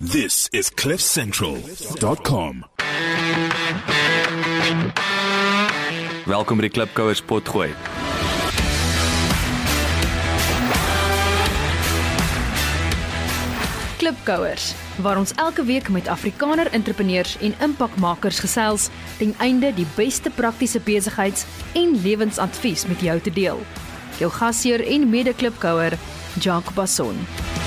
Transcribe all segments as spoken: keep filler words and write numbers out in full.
This is cliff central dot com. Welkom by die Klipkouers potgooi. Klipkouers, waar ons elke week met Afrikaner entrepreneurs en impakmakers gesels, ten einde die beste praktiese besigheids- en lewensadvies met jou te deel. Jou gasheer en mede-klipkouer, Jacques Basson.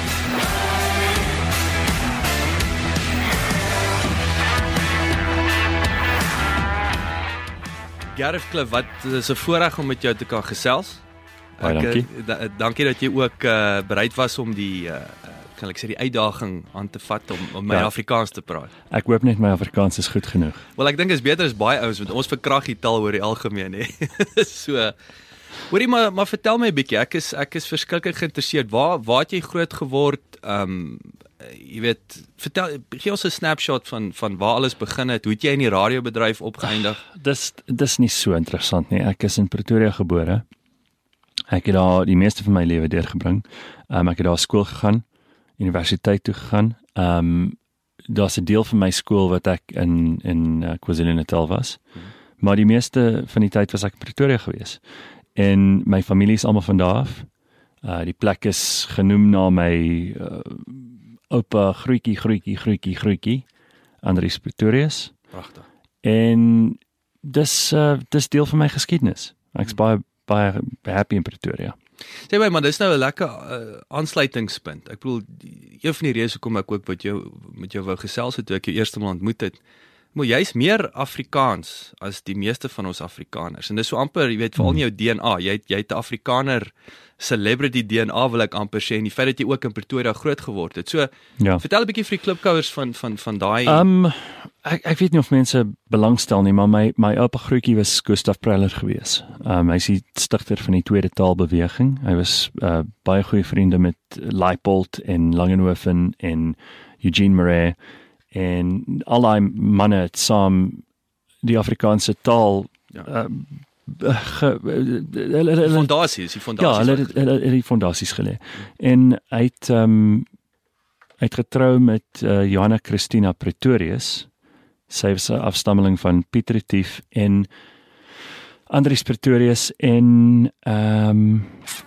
Gareth Cliff, wat is 'n voorreg om met jou te kan gesels. Baie dankie. Da, dankie dat jy ook uh, bereid was om die uh, kan ek sê die uitdaging aan te vat om, om my ja. Afrikaans te praat. Ek hoop net my Afrikaans is goed genoeg. Wel, ek dink is beter as baie ouens, want ons verkrag die taal oor die algemeen, hè. so, hoorie, maar, maar vertel my 'n bietjie, ek is, ek is verskriklik geïnteresseerd, waar, waar het jy groot geword, um, jy weet, vertel, gee ons 'n snapshot van, van waar alles begin het, hoe het jy in die radiobedryf opgeëindig? Dis, dis nie so interessant nie, ek is in Pretoria gebore, ek het daar die meeste van my lewe deurgebring, um, ek het daar skool gegaan, universiteit toe gegaan. Um, daar's 'n deel van my skool wat ek in in uh, KwaZulu-Natal was. Hmm. Maar die meeste van die tyd was ek in Pretoria gewees. En my familie is almal van daar af. Uh, die plek is genoem na my uh, oupa Grootjie Grootjie Grootjie Grootjie Andries Pretorius. Pragtig. En dis uh, dis deel van my geskiedenis. Ek's baie baie happy in Pretoria. Sê my, maar dis nou 'n lekker uh, aansluitingspunt. Ek bedoel, een van die redes hoekom ek ook wat jou met jou wou gesels het toe ek jou eerste maal ontmoet het. Maar jy's meer Afrikaans as die meeste van ons Afrikaners. En dis so amper, jy weet, veral in jou D N A. Jy het jy het 'n Afrikaner celebrity D N A wil ek amper sê, en die feit dat jy ook in Pretoria groot geword het. So, ja. Vertel 'n bietjie vir die klipkouers van van van daai um, ek ek weet nie of mense belangstel nie, maar my my oupa Grootjie was Gustav Preller gewees. Um, hy is die stigter van die tweede taalbeweging. Hy was uh, baie goeie vriende met Leipold en Langenhoven en Eugene Marais en al die manne het saam die Afrikaanse taal ja. uh, ge, uh, die fondasies, die fondasies. Ja, hulle het, hulle het die fondasies gelê. En hy het um, hy het getrou met uh, Johanna Christina Pretorius. Sy was 'n afstammeling van Piet Retief en Andries Pretorius en ehm um,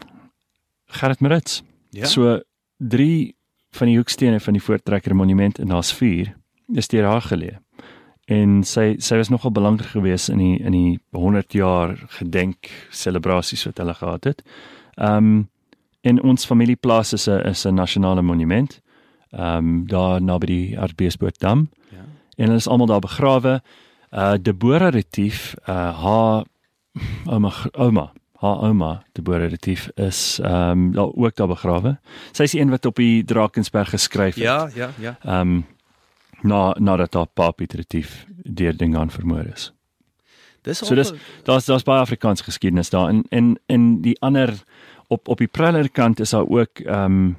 Gerrit Maritz. Ja. So drie van die hoekstene van die Voortrekker Monument en daar's vier is deur haar geleë. En sy sy was nogal belangrik geweest in die in die honderd jaar gedenk selebrasies wat hulle gehad het. Ehm um, en ons familieplaas is 'n is 'n nasionale monument. Ehm um, daar naby die Hartbeespoortdam. Ja. En hulle is almal daar begrawe. Uh Deborah Retief, uh haar ouma ouma, haar ouma Deborah Retief is ehm um, daar ook daar begrawe. Sy is die een wat op die Drakensberg geskryf het. Ja, ja, ja. Ehm um, na nadat haar pa Piet Retief deur Dingaan vermoor is. Dis so dis daar's daar's baie Afrikaanse geskiedenis daar en en en die ander op op die Preller kant is daar ook ehm um,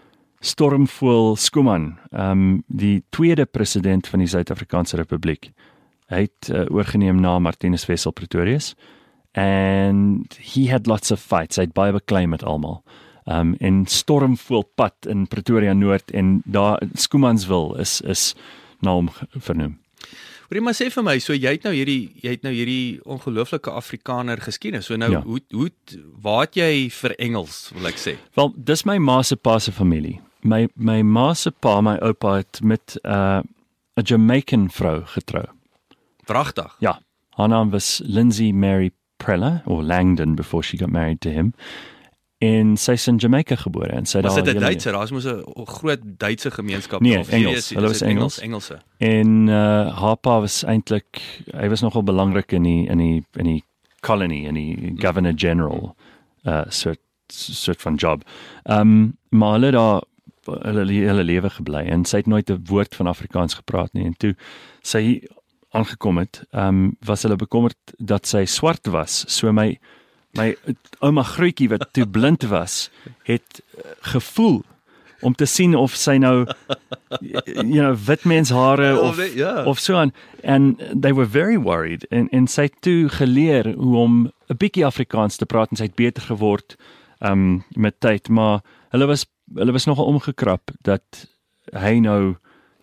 Stormfoel Schoeman, um, die tweede president van die Suid-Afrikaanse Republiek. Hy het uh, oorgeneem na Martinus Wessel Pretorius and he had lots of fights. Hy het baie beklei met almal. Um, en Stormfoel pad in Pretoria Noord en daar Schoemansville is is na hom vernoem. Hoorie, maar sê vir my, so jy het nou hierdie jy het nou hierdie ongelooflike Afrikaner geskiedenis. So nou ja. hoe hoe waar het jy vir Engels, wil ek sê? Wel, dis my ma se pa se familie. My my ma se pa, my oupa het met 'n uh, 'n Jamaican vrou getrou. Pragtig. Ja, haar naam was Lindsay Mary Preller or Langdon before she got married to him. En sy is in Jamaica gebore en sy daar. Was dit 'n hele... Duitser? Daar was 'n groot Duitse gemeenskap. Nee, Engels. Hulle was Engels. Engelse. En uh, haar pa was eintlik, hy was nogal belangrik in die in die in die colony, in die Governor General uh soort soort van job. Um maar hulle daar hulle hele lewe gebly en sy het nooit 'n woord van Afrikaans gepraat nie en toe sy aangekom het, um was hulle bekommerd dat sy swart was. So my my ouma Grootjie wat toe blind was, het gevoel om te sien of sy nou you know wit mens hare of yeah. of so aan, and they were very worried en en sy het toe geleer hoe om 'n bietjie Afrikaans te praat en sy het beter geword um met tyd, maar hulle was hulle was nogal omgekrap dat hy nou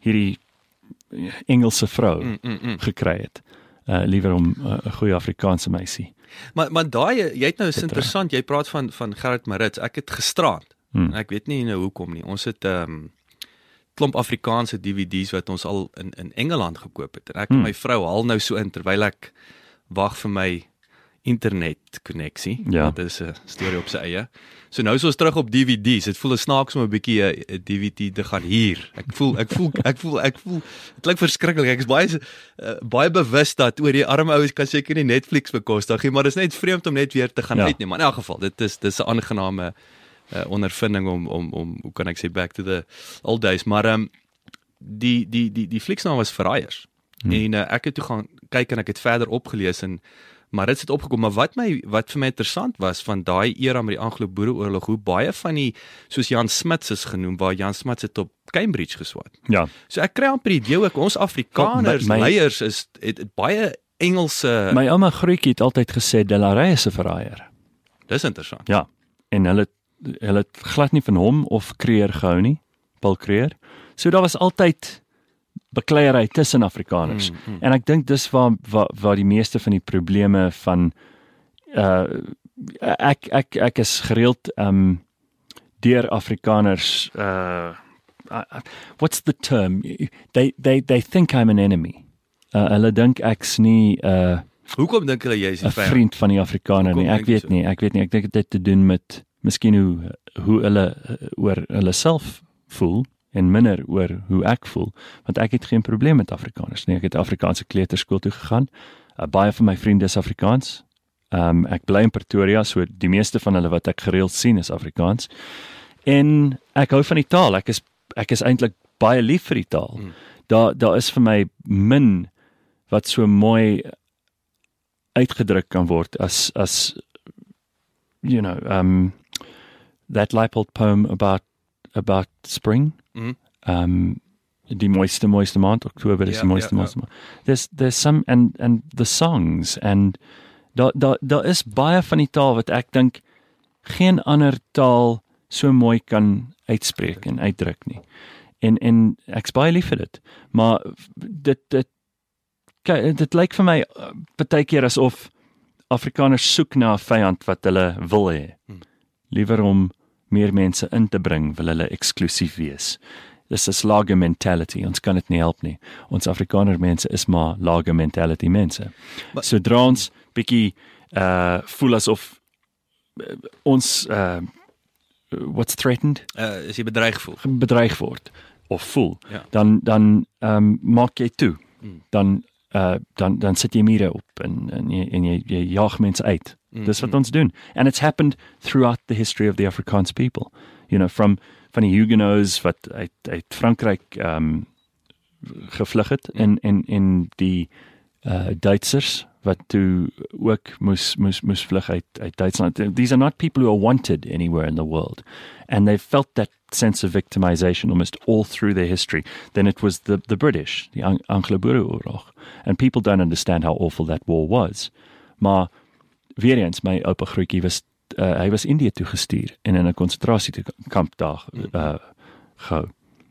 hierdie Engelse vrou Mm, mm, mm. gekry het. Uh, liewer om 'n uh, goeie Afrikaanse meisie. Maar maar daai jy het nou is Betrek. interessant, jy praat van van Gerrit Marits. Ek het gisterand. Hmm. Ek weet nie nou hoekom nie. Ons het 'n um, klomp Afrikaanse D V D's wat ons al in in Engeland gekoop het. En ek Hmm. en my vrou haal nou so in terwyl ek wag vir my internet koneksie. Ja. Dit is 'n storie op sy eie. So nou is ons terug op D V D's. Dit voel snaaks om 'n bietjie 'n D V D te gaan huur. Ek voel ek voel ek voel ek voel dit klink verskriklik. Ek is baie uh, baie bewus dat oor die arme ouens kan seker nie Netflix bekostig nie, maar dit is net vreemd om net weer te gaan Ja. uitneem. Maar in elk geval, dit is dis 'n aangename uh, ondervinding om om om hoe kan ek sê back to the old days, maar ehm um, die die die die fliksnaam was Verraaiers. Hmm. En uh, ek het toe gaan kyk en ek het verder opgelees en maar dit het opgekom, maar wat my wat vir my interessant was van daai era met die Anglo-Boereoorlog, hoe baie van die soos Jan Smuts is genoem, waar Jan Smuts het op Cambridge geswat. Ja. So ek kry amper die idee ook ons Afrikaners My- my- leiers is het, het baie Engelse. My ouma Grootjie het altyd gesê Delaray is 'n verraaier. Dis interessant. Ja. En hulle hulle het glad nie van hom of Creer gehou nie, Paul Creer. So daar was altyd bekleierery tussen Afrikaners. Mm, mm. En ek dink dis waar waar waar die meeste van die probleme van uh ek ek ek is gereeld um deur Afrikaners uh uh, what's the term? They they they think I'm an enemy. Uh, hulle dink ek's nie 'n uh, Hoekom dink hulle jy is 'n 'n vyand? vriend van die Afrikaner Hoekom nie. Ek dink jy weet so? nie, ek weet nie. Ek dink dit het te doen met miskien hoe hoe hulle uh, oor hulle self voel en minder oor hoe ek voel, want ek het geen probleem met Afrikaners nie. Ek het Afrikaanse kleuterskool toe gegaan. Uh, baie van my vriende is Afrikaans. Um, ek bly in Pretoria, so die meeste van hulle wat ek gereeld sien is Afrikaans. En ek hou van die taal. Ek is ek is eintlik baie lief vir die taal. Hmm. Daar daar is vir my min wat so mooi uitgedruk kan word as as you know um that Leipold poem about about spring. Mm. Um die mooiste mooiste maand, Oktober is Ja, die mooiste ja, ja. mooiste maand. There's there's some and and the songs and daar daar daar is baie van die taal wat ek dink geen ander taal so mooi kan uitspreek en uitdruk nie. En en ek's baie lief vir dit. Maar dit dit kyk dit lyk vir my uh, baie keer asof Afrikaners soek na 'n vyand wat hulle wil hê. Hmm. Liewer om meer mense in te bring, wil hulle eksklusief wees. Dis 'n lager mentality. Ons kan dit nie help nie. Ons Afrikaner mense is maar lager mentality mense. Maar- Sodra ons bietjie uh voel asof uh, ons uh what's threatened Uh, is jy bedreig voel? bedreig word of voel, Ja. dan dan ehm um, maak jy toe. Mm. Dan uh dan dan sit jy mure op en en jy en jy, jy jaag mense uit. Mm, Dis wat mm. ons doen. And it's happened throughout the history of the Afrikaans people. You know, from van die Huguenots wat uit uit Frankryk ehm um, gevlug het Mm. en en en die uh Duitsers wat toe ook moes moes moes vlug uit uit Duitsland. These are not people who are wanted anywhere in the world, and they've felt that sense of victimization almost all through their history. Then it was the the British, the Ang- Anglo-Boereoorlog, and people don't understand how awful that war was. Maar weer eens, my oupa Grootjie was uh, hy was Indië toe gestuur en in 'n konsentrasiekamp daar uh, gehou.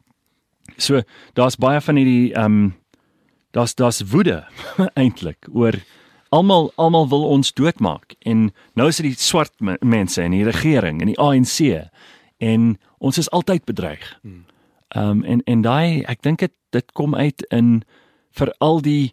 So daar's baie van hierdie ehm um, daar's daar's woede eintlik oor almal almal wil ons doodmaak en nou is dit die swart me- mense en die regering en die A N C en ons is altyd bedreig. Hmm. Ehm um, en en daai ek dink dit dit kom uit in vir al die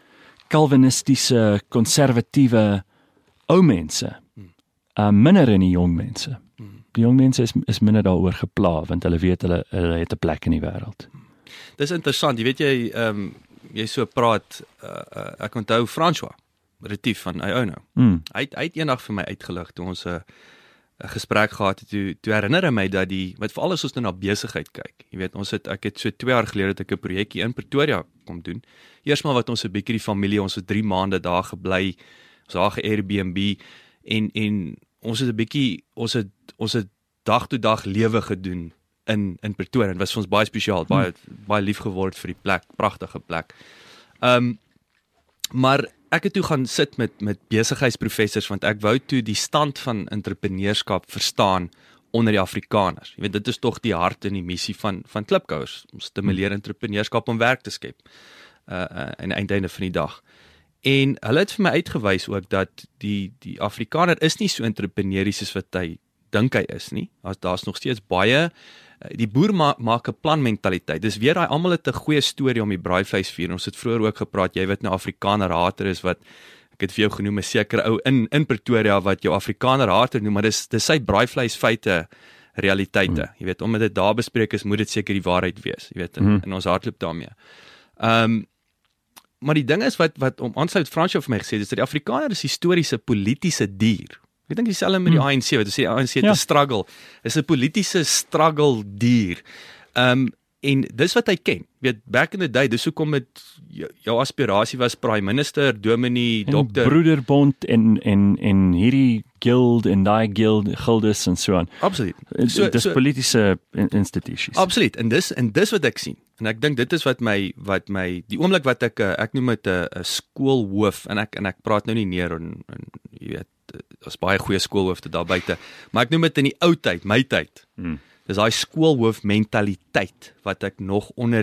Calvinistiese konservatiewe ou mense. Ehm um, minder in die jong mense. Die jong mense is is minder daaroor gepla want hulle weet hulle hulle het 'n plek in die wêreld. Dis interessant, jy weet jy ehm um, jy so praat uh, uh, ek onthou François Retief van Iono. Mm. Hy het, hy het eendag vir my uitgelig toe ons 'n uh, 'n gesprek gehad het, toe toe herinner hy my dat die met veral as ons nou na besigheid kyk. Jy weet ons het ek het so twee jaar gelede het ek 'n projekkie in Pretoria kom doen. Eersmaal wat ons 'n bietjie die familie, ons het drie maande daar gebly. Ons het daar ge-Airbnb en en ons het 'n bietjie ons het ons het dag tot dag lewe gedoen in in Pretoria. Dit was vir ons baie spesiaal, baie baie lief geword vir die plek, pragtige plek. Ehm um, maar ek het toe gaan sit met met besigheidsprofessors want ek wou toe die stand van entrepreneurskap verstaan onder die Afrikaners. Jy weet, dit is tog die hart en die missie van van Klipkouers, om stimuleer entrepreneurskap om werk te skep. Uh, uh aan die einde van die dag. En hulle het vir my uitgewys ook dat die die Afrikaner is nie so entrepreneuries soos wat hy dink hy is nie. As daar's nog steeds baie die boer ma maak 'n plan mentaliteit. Dis weer daai almal het 'n goeie storie om die braaivleis vier. Ons het vroeër ook gepraat, jy weet nou Afrikaner hater is wat ek het vir jou genoem 'n sekere ou in in Pretoria wat jou Afrikaner hater noem, maar dis dis sy braaivleis feite realiteite. Mm. Jy weet, omdat dit daar bespreek is, moet dit seker die waarheid wees. Jy weet, in, mm. in ons hardloop daarmee. Ehm um, maar die ding is wat wat om aansluit Fransjo vir my gesê het, is dat die Afrikaner is historiese politiese dier. Ek dink dieselfde met die A N C, wat sê A N C het 'n struggle. Is 'n politiese struggle dier. Ehm um, en dis wat hy ken. Weet, back in the day, dis hoekom dit jou, jou aspirasie was prime minister, dominee, dokter, broederbond en en en hierdie guild en daai guild gildes en so aan. Absoluut. So, dis so, politiese instituties. Absoluut. En dis en dis wat ek sien. En ek dink dit is wat my wat my die oomblik wat ek ek noem dit 'n 'n skoolhoof en ek en ek praat nou nie neer en, en jy weet daar's baie goeie skoolhoofde daar buite, maar ek noem dit in die ou tyd, my tyd. Hmm. Dis daai skoolhoof mentaliteit wat ek nog onder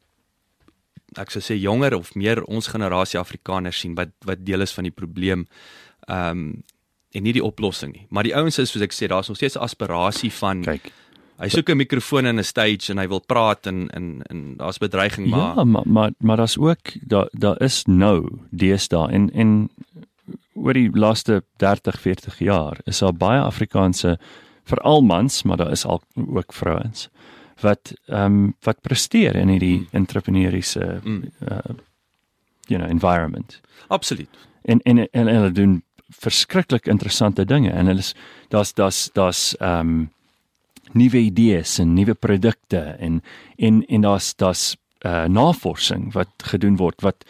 ek sou sê jonger of meer ons generasie Afrikaners sien wat wat deel is van die probleem. Ehm um, en nie die oplossing nie. Maar die ouens is soos ek sê, daar's nog steeds 'n aspirasie van kyk. Hy soek 'n mikrofoon in 'n stage en hy wil praat en en en daar's bedreiging maar ja, maar maar, maar daar's ook daar daar is nou deesdae en en oor die laaste dertig, veertig jaar is daar baie Afrikaanse veral mans, maar daar is al ook vrouens wat ehm um, wat presteer in hierdie mm. entrepreneuriese mm. uh, you know environment. Absoluut. En en en, en hulle doen verskriklik interessante dinge en hulle is daar's daar's daar's ehm um, nuwe idees en nuwe produkte en en en daar's daar's uh, navorsing wat gedoen word wat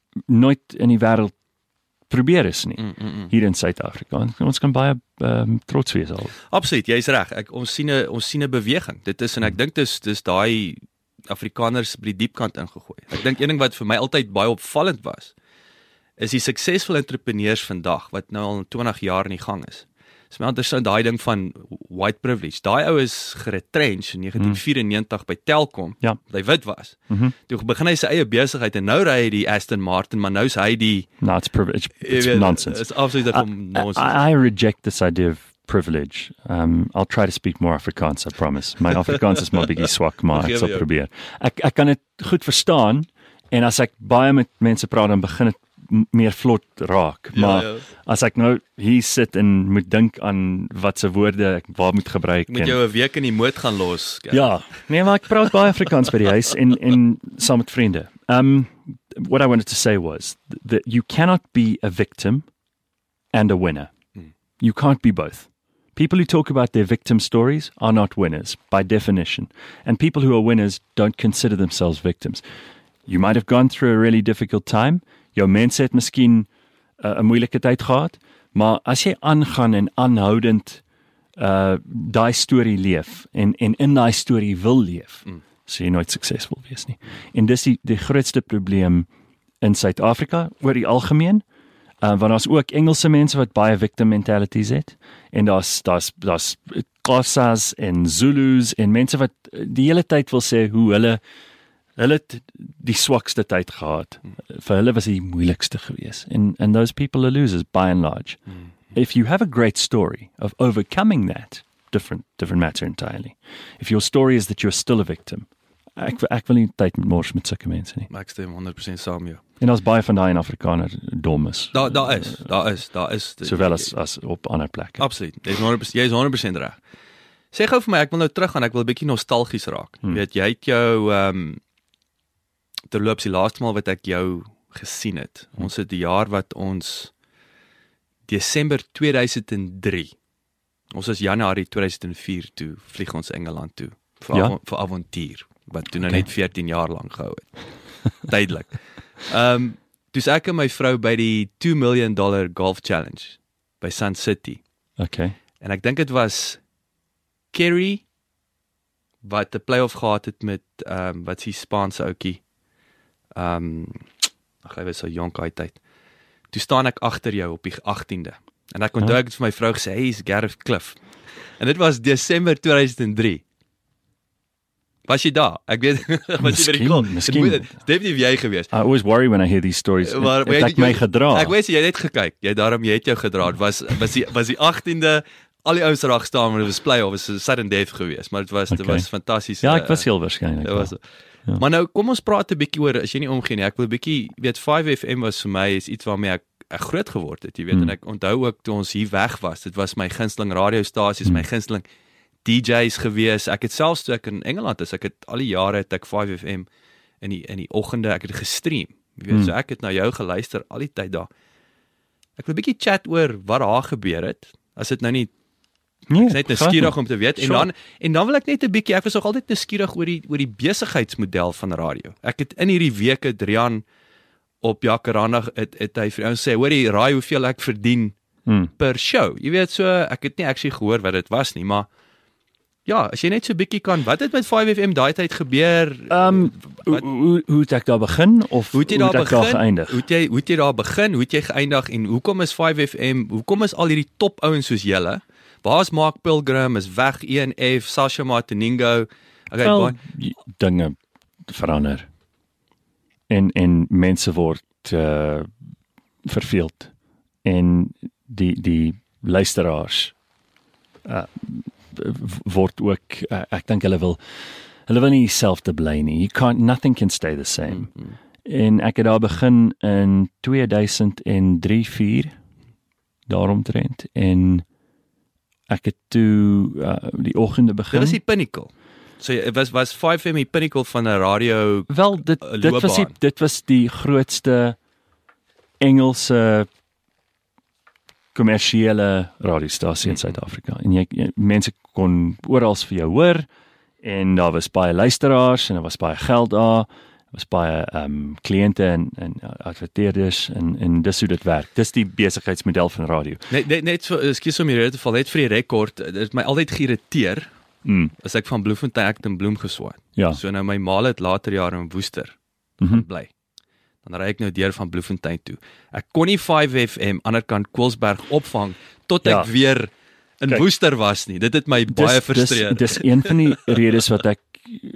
nooit in die wêreld probeer is nie, mm, mm, mm. hier in Suid-Afrika. Ons kan baie um, trots wees al. Absoluut, jy's reg. Ek ons sien 'n ons sien 'n beweging. Dit is en ek dink dis dis daai Afrikaners by die diepkant ingegooi. Ek dink een ding wat vir my altyd baie opvallend was, is die suksesvolle entrepreneurs vandag wat nou al twintig jaar in die gang is. Dis my interessant daai ding van white privilege. Daai ou is geretrench in negentien vyfennegentig mm. by Telkom. Ja. Hy wit was. Mm -hmm. Toe begin hy sy eie besigheid en nou ry hy die Aston Martin, maar nou is hy die No, it's privilege. It's weet, nonsense. It's absolutely from nonsense. I, I reject this idea of privilege. Um, I'll try to speak more Afrikaans, I promise. My Afrikaans is my biggie swak, maar ek sal probeer. Ek ek kan dit goed verstaan en as ek baie met mense praat dan begin dit meer vlot raak, maar ja, ja. as ek nou hier sit en moet dink aan wat se woorde ek waar moet gebruik. Moet jou 'n week in die moed gaan los. Kijk. Ja, nee, maar ek praat baie Afrikaans by die huis en en saam met vriende. Um what I wanted to say was that you cannot be a victim and a winner. Hmm. You can't be both. People who talk about their victim stories are not winners by definition, and people who are winners don't consider themselves victims. You might have gone through a really difficult time. Jou mense het miskien 'n uh, moeilike tyd gehad, maar as jy aangaan en aanhoudend uh daai storie leef en en in daai storie wil leef, mm. sal jy nooit suksesvol wees nie. En dis die die grootste probleem in Suid-Afrika oor die algemeen. Uh want daar's ook Engelse mense wat baie victim mentalities het en daar's daar's daar's Xhosas en Zulus en mense wat die hele tyd wil sê hoe hulle Hulle het die swakste tyd gehad. Mm. Vir hulle was dit die moeilikste geweest. And and those people are losers by and large. Mm. If you have a great story of overcoming that, different different matter entirely. If your story is that you're still a victim, ek ek wil nie tyd met mors met sulke mense nie. Ek stem honderd persent saam jou. En ons baie van daai in Afrikaner dom is. Daar daar is, daar is, daar is sowel as as op ander plekke. Absoluut. Jy's honderd persent jy's honderd persent reg. Sê gou vir my, ek wil nou terug gaan, ek wil 'n bietjie nostalgies raak. Hmm. Jy weet, jy het jou ehm um, terloops die laaste maal wat ek jou gesien het. Hmm. Ons het die jaar wat ons Desember tweeduisend drie. Ons is Januarie tweeduisend vier toe vlieg ons Engeland toe vir ja? av, vir avontuur wat toe nou okay. net veertien jaar lank gehou het. Duidelik. Ehm um, dis ek en my vrou by die two million dollar golf challenge by Sun City. Okay. En ek dink dit was Kerry wat 'n playoff gehad het met ehm um, wat s'ie Spaanse ouetjie. Ehm um, ag hy was so jonk uit tyd. Toe staan ek agter jou op die agtiende. En ek onthou ek het vir my vrou gesê, "Hey, is Gareth Cliff." En dit was Desember twee duisend drie. Was jy daar? Ek weet was jy by die klop. Miskien. Definitief jy gewees. I always worry when I hear these stories. Maar, Het ek my gedra. Ek weet jy het net gekyk. Jy daarom jy het jou gedra. Dit was was die was die agtiende al die ouens raak gestaan, maar dit was play of was sudden death geweest, maar dit was okay. dit was fantasties. Ja, ek was heel waarskynlik. Ja. Ja. Maar nou kom ons praat 'n bietjie oor as jy nie omgee nie. Ek wil 'n bietjie weet vyf F M was vir my is iets waarmee ek, ek groot geword het, jy weet, hmm. en ek onthou ook toe ons hier weg was. Dit was my gunsteling radiostasies, hmm. my gunsteling D J's gewees. Ek het selfs toe ek in Engeland is, ek het al die jare het ek vyf F M in die in die oggende ek het gestream. Jy weet, hmm. so ek het na jou geluister al die tyd daar. Ek wil 'n bietjie chat oor wat daar gebeur het. As dit nou nie Nee, ek is net nuuskierig om te weet en sure. dan en dan wil ek net 'n bietjie ek was nog altyd nuuskierig oor die oor die besigheidsmodel van radio. Ek het in hierdie week het Drian op Jacaranda het, het hy vir ons sê hoor jy raai hoeveel ek verdien hmm. per show. Jy weet so ek het nie actually gehoor wat dit was nie, maar ja, as jy net so 'n bietjie kan wat het met vyf F M daai tyd gebeur? Um, hoe hoe hoe het ek daar begin of hoe het jy daar, hoe het ek daar geëindig? Hoe het jy hoe het jy daar begin? Hoe het jy geëindig en hoekom is vyf F M? Hoekom is al hierdie top ouens soos julle? Waar's Mark Pilgrim, is weg, E N F, Sasha Martiningo. Okay, Wel, dinge verander. En en mense word uh, verveeld. En die die luisteraars uh, word ook uh, ek dink hulle wil hulle wil nie self te bly nie. You can't nothing can stay the same. Mm-hmm. En ek het daar begin in twee duisend drie vier daaromtrent en ek het toe uh, die oggende begin. Dit was die pinnacle. So dit was was vyf F M die pinnacle van 'n radio. Wel dit uh, dit was die, dit was die grootste Engelse kommersiële radiostasie in Suid-Afrika. En jy, jy mense kon oral vir jou hoor en daar was baie luisteraars en daar was baie geld daar. was baie ehm um, kliënte en en adverteerders en en dis hoe dit werk. Dis die besigheidsmodel van radio. Net net net so ekskuus om hierdie te val net vir die rekord. Dit het my altyd geïrriteer. Mm. As ek van Bloemfontein ek in Bloem geswaai. Ja. So nou my ma het later jare in Woester mm-hmm. bly. Dan ry ek nou deur van Bloemfontein toe. Ek kon nie vyf F M anderkant Koelsberg opvang tot ek ja. weer in Kijk, Woester was nie. Dit het my dis, baie frustreer. Dis dis een van die redes wat ek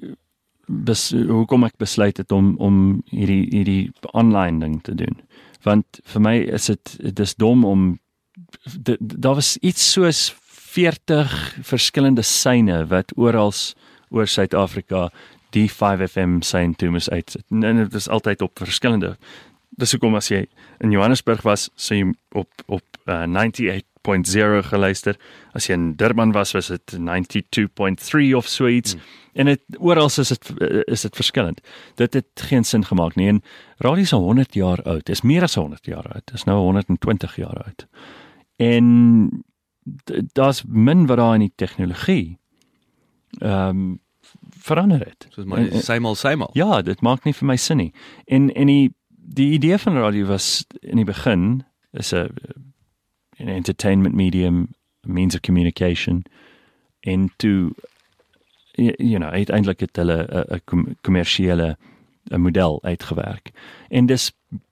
bes, hoekom ek besluit het om om hierdie hierdie online ding te doen. Want vir my is dit dis dom om daar was iets soos veertig verskillende syne wat oral oor Suid-Afrika die vyf F M sein toe moes uitsit. En dit is altyd op verskillende. Dis hoekom as jy in Johannesburg was, so jy op op uh, ninety-eight point zero geluister. As jy in Durban was, was dit ninety-two point three of so iets. Hmm. En dit oral is dit is dit verskillend. Dit het geen sin gemaak nie. En radio is honderd jaar oud. Dit is meer as honderd jaar oud. Dit is nou honderdtwintig jaar oud. En daar's min wat daar in die tegnologie ehm um, verander het. Soos maar symal symal. Ja, dit maak nie vir my sin nie. En en die die idee van radio was in die begin is 'n 'n entertainment medium, a means of communication into you know, uiteindelik het hulle 'n kommersiële model uitgewerk. En dis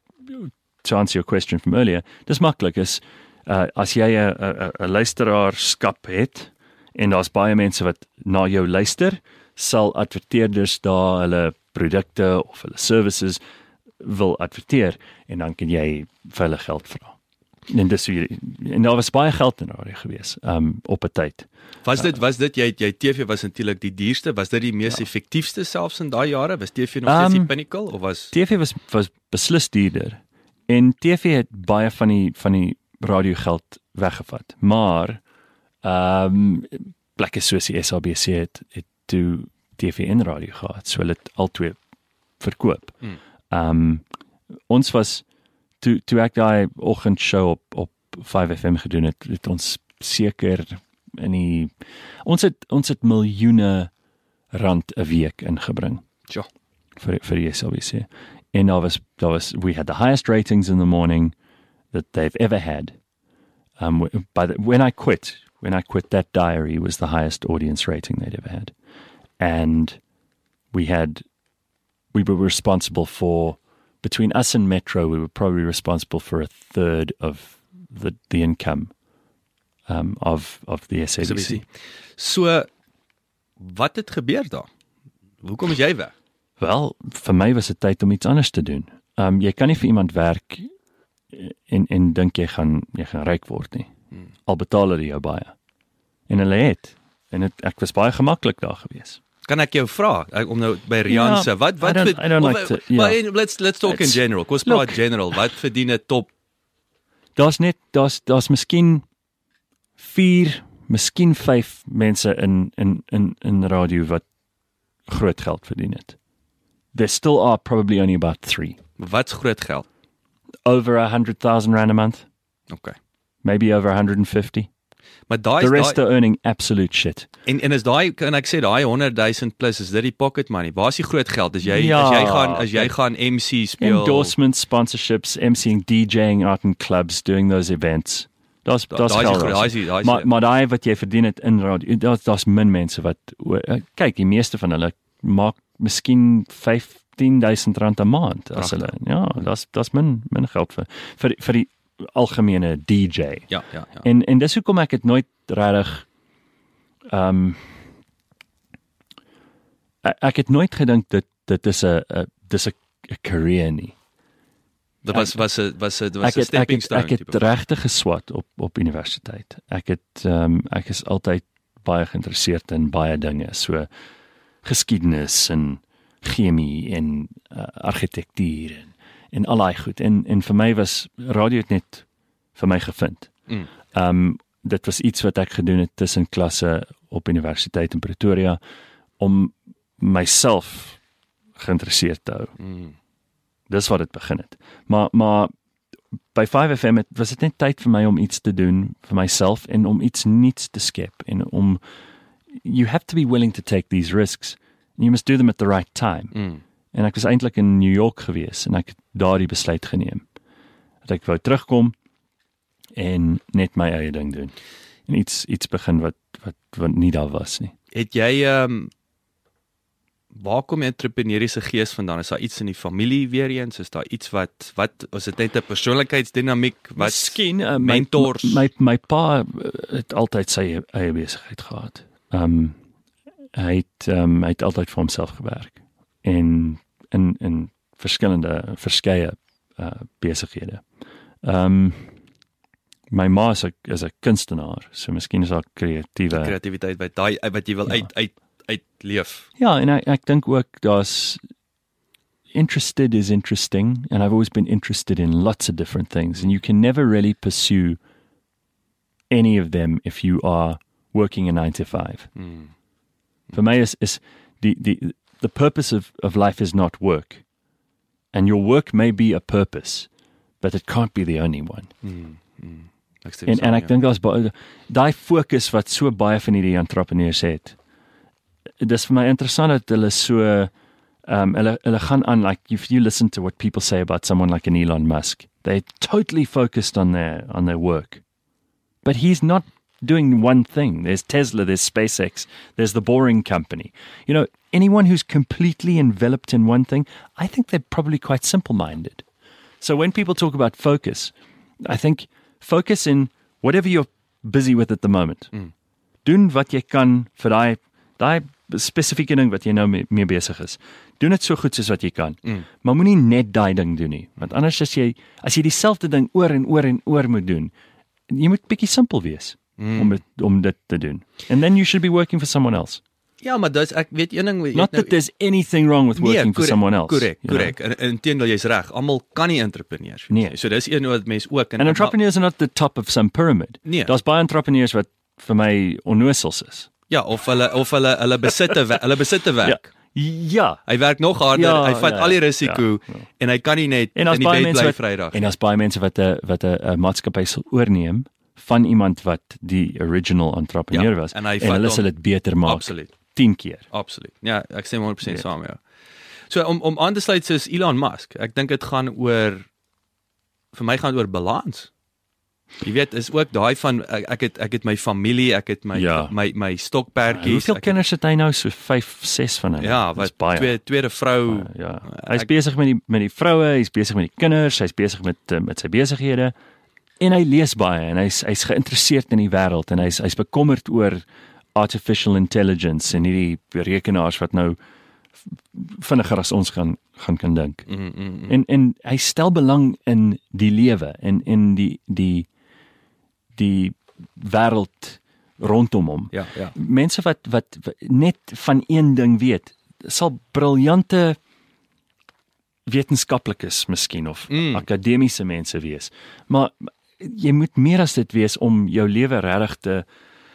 to answer your question from earlier, dis maklik is uh, as jy 'n 'n 'n luisteraarskap het en daar's baie mense wat na jou luister, sal adverteerders daar hulle produkte of hulle services wil adverteer en dan kan jy vir hulle geld vra. En dis en daar was baie geld in radio gewees um, op 'n tyd. Was dit was dit jy jy T V was natuurlik die duurste, was dit die mees ja. effektiefste selfs in daai jare? Was T V nog steeds um, die pinnacle of was T V was was beslis duurder. En T V het baie van die van die radio geld weggevat. Maar ehm um, plekke soos die S A B C het, het toe T V en radio gehad, so hulle het albei verkoop. Ehm mm. um, ons was toe toe ek daai oggendshow op op vyf F M gedoen het, het ons seker in die ons het ons het miljoene rand 'n week ingebring. Ja. vir vir die S A B C. En daar was daar was we had the highest ratings in the morning that they've ever had. Um by the, when I quit when I quit that diary was the highest audience rating they'd ever had. And we had we were responsible for between us and Metro we were probably responsible for a third of the the income um of of the S A B C. So wat het gebeur daar? Hoekom is jy weg? Wel, vir my was dit tyd om iets anders te doen. Um jy kan nie vir iemand werk en en dink jy gaan jy gaan ryk word nie. Hmm. Al betaal hulle jou baie. En hulle het en het, ek was baie gemaklik daar gewees. Kan ek jou vra om nou by Rian se ja, wat wat I don't, I don't of, like to, well, yeah. let's let's talk It's, in general. Kom ons praat general. Wat verdien 'n top? Daar's net daar's daar's miskien vier, miskien vyf mense in in in in radio wat groot geld verdien het. There still are probably only about three. Wat's groot geld? Over a hundred thousand rand a month. Okay. Maybe over one hundred fifty. Maar daai The rest daai, are earning absolute shit. En en is daai kan ek sê daai honderd duisend plus is dit die pocket money. Waar is die groot geld? As jy ja, as jy gaan as jy gaan M C speel, endorsements, sponsorships, MCing, DJing out in clubs, doing those events. Daar's daar's geld. Maar maar daai wat jy verdien het in radio, daar's daar's min mense wat kyk, die meeste van hulle maak miskien vyftien duisend rand 'n maand as hulle. Ja, daar's daar's min min geld vir vir vir die algemene D J. Ja, ja, ja. En en dis hoekom ek het nooit regtig ehm um, ek het nooit gedink dit dit is 'n dis 'n career nie. Dit was was 'n was 'n was 'n stepping stone. Ek het, ek het regtig geswat op op universiteit. Ek het ehm um, ek is altyd baie geïnteresseerd in baie dinge, so geskiedenis en chemie en uh, argitektuur en en al daai goed. En en vir my was radio net vir my gevind. Mm. Um dit was iets wat ek gedoen het tussen klasse op universiteit in Pretoria om myself geïnteresseerd te hou. Mm. Dis wat dit begin het. Maar maar by five F M het, was dit net tyd vir my om iets te doen vir myself en om iets nuuts te skep en om you have to be willing to take these risks. You must do them at the right time. Mm. En ek was eintlik in New York gewees en ek het daardie besluit geneem. Dat ek wou terugkom en net my eie ding doen. En iets iets begin wat wat wat nie daar was nie. Het jy ehm um, waar kom die entrepreneuriese gees vandaan? Is daar iets in die familie weer eens? Is daar iets wat wat is dit net 'n persoonlikheidsdinamiek wat miskien uh, mentors my, my my pa het altyd sy eie besigheid gehad. Ehm um, hy het ehm um, hy het altyd vir homself gewerk en in in verskillende verskeie uh, besighede. Ehm um, my ma is 'n is 'n kunstenaar, so miskien is haar kreatiewe kreatiwiteit wat daai wat jy wil ja. uit uit uitleef. Ja, en ek ek dink ook daar's interested is interesting and I've always been interested in lots of different things and you can never really pursue any of them if you are working a nine to five. Mm. For me is is the the the purpose of of life is not work. And your work may be a purpose, but it can't be the only one. Mm. Mm. En en ek dink daar's baie daai fokus wat so baie van hierdie entrepreneurs het. Dis vir my interessant dat hulle so um hulle hulle gaan aan like if you listen to what people say about someone like an Elon Musk, they're totally focused on their on their work. But he's not doing one thing. There's Tesla, there's SpaceX, there's the Boring Company. You know, anyone who's completely enveloped in one thing, I think they're probably quite simple-minded. So when people talk about focus, I think focus in whatever you're busy with at the moment. Mm. Doen wat jy kan vir daai daai spesifieke ding wat jy nou mee, mee besig is. Doen dit so goed soos wat jy kan. Mm. Maar moenie net daai ding doen nie, want anders as jy as jy dieselfde ding oor en oor en oor moet doen, jy moet bietjie simpel wees mm. om dit om dit te doen. And then you should be working for someone else. Ja, maar dis ek weet een ding, Not nou, that there's anything wrong with working nee, correct, for someone else. Korrek, korrek. Inteendeel jy's reg. Almal kan nie entrepreneurs wees. Nee. So dis een wat mense ook en And entrepreneurs are not the top of some pyramid. Nee. Daar's baie entrepreneurs wat vir my onnosels is. Ja, of hulle of hulle hulle besitte hulle besitte werk. Ja. ja. Hy werk nog harder, ja, hy vat ja, al die risiko ja, ja. en hy kan nie net in die bed bly Vrydag. En daar's baie mense wat 'n wat 'n maatskappy sal oorneem van iemand wat die original entrepreneur ja, was en, en hulle sal dit beter maak. Absoluut. tien keer. Absoluut. Ja, ek sê honderd persent ja. saam ja. So om om aan te sluit soos Elon Musk, ek dink dit gaan oor vir my gaan oor balans. Jy weet, is ook daai van ek, ek het ek het my familie, ek het my ja. my my stokperdjies. Ja, hoeveel kinders het hy nou? So vyf, ses van hulle. Ja, wat twee tweede vrou. Uh, ja. Hy's besig met die met die vroue, hy's besig met die kinders, hy's besig met uh, met sy besighede. En hy lees baie en hy's hy's geïnteresseerd in die wêreld en hy's hy's bekommerd oor artificial intelligence en hierdie rekenaars wat nou vinniger as ons gaan gaan kan dink. Mm, mm, mm. En en hy stel belang in die lewe en in die die die wêreld rondom hom. Ja, ja. Mense wat wat net van een ding weet, sal briljante wetenskaplikes miskien of Mm. akademiese mense wees. Maar jy moet meer as dit wees om jou lewe regtig te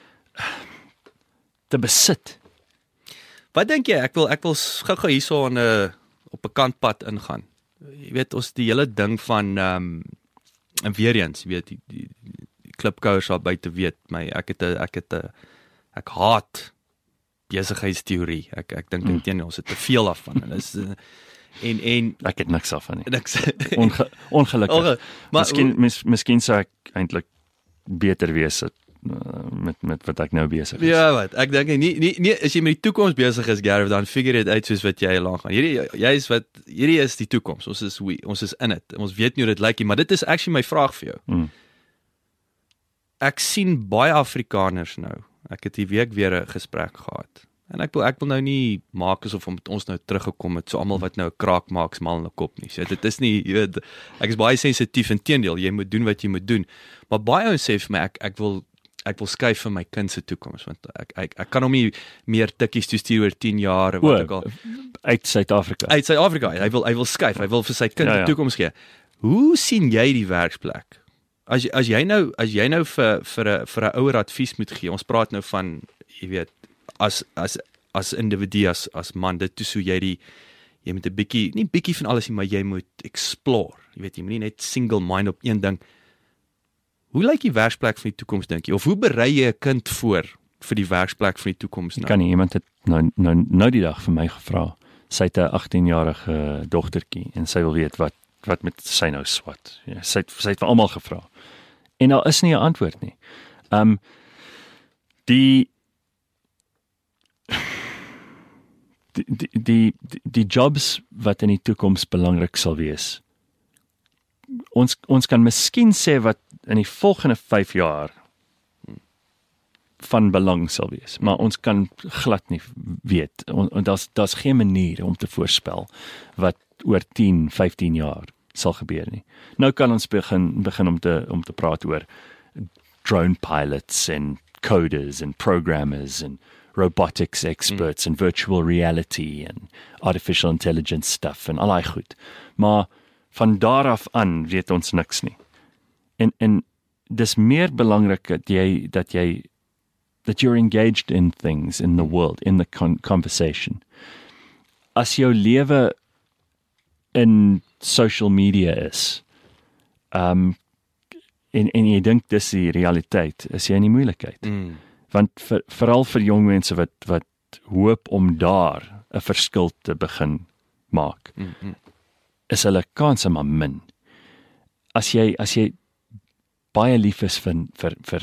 te besit. Wat dink jy? Ek wil ek wil gou-gou hierso aan 'n op 'n kantpad ingaan. Jy weet ons die hele ding van ehm um, en weer eens, jy weet die, die, die klipkouers daar buite weet my ek het 'n ek het 'n ek haat besigheidsteorie. Ek ek dink Mm. intendeel ons het te veel daarvan en is uh, en en Ek het niks af van nie. niks Onge, ongelukkig. Onge- maar Miskien mis, miskien sou ek eintlik beter wees het, uh, met met wat ek nou besig is. Ja, wat? Ek dink nie nie nie as jy met die toekoms besig is, Gareth, dan figure dit uit soos wat jy lank gaan. Hierdie jy is wat hierdie is die toekoms. Ons is we, ons is in dit. Ons weet nie hoe dit lyk nie, maar dit is actually my vraag vir jou. Mm. Ek sien baie Afrikaners nou. Ek het hierdie week weer 'n gesprek gehad. En ek wil ek wil nou nie maak asof ons nou teruggekom het, so almal wat nou 'n kraak maak smal in 'n kop nie. So dit is nie, jy weet, ek is baie sensitief, inteendeel, jy moet doen wat jy moet doen. Maar baie ouens sê vir my ek ek wil ek wil skuif vir my kind se toekoms want ek ek ek kan hom nie meer tikkies toestuur oor tien jaar of wat ook al. Uit Suid-Afrika. Uit Suid-Afrika. Hy wil hy wil skuif. Hy wil vir sy kind 'n Ja, ja. toekoms gee. Hoe sien jy die werksplek? As as jy nou as jy nou vir vir 'n vir 'n ouer advies moet gee. Ons praat nou van jy weet as as as individu as as man dit toe so jy die jy moet 'n bietjie nie bietjie van alles nie, maar jy moet explore. Jy weet jy moet nie net single mind op een ding. Hoe lyk die werksplek van die toekoms dink jy? Of hoe berei jy 'n kind voor vir die werksplek van die toekoms nou? Kan nie iemand het nou nou nou die dag vir my gevra. Sy het 'n agttien-jarige dogtertjie en sy wil weet wat wat met sy nou swat. Ja, sy het, sy het vir almal gevra. En daar is nie 'n antwoord nie. Um die die die die, die jobs wat in die toekoms belangrik sal wees. Ons ons kan miskien sê wat in die volgende vyf jaar van belang sal wees, maar ons kan glad nie weet. En daar's daar's geen manier om te voorspel wat oor tien, vyftien jaar sal gebeur nie. Nou kan ons begin begin om te om te praat oor drone pilots en coders en programmers en robotics experts mm. and virtual reality and artificial intelligence stuff en al daai goed. Maar van daar af aan weet ons niks nie. En en dis meer belangrik dat jy dat jy that you're engaged in things in the world, in the con conversation. As jou lewe in social media is, um en en jy dink dis die realiteit, is jy in die moeilikheid. Mm. Want vir, veral vir jong mense wat wat hoop om daar 'n verskil te begin maak, Mm, mm. is hulle kanse maar min. As jy as jy baie lief is vir vir vir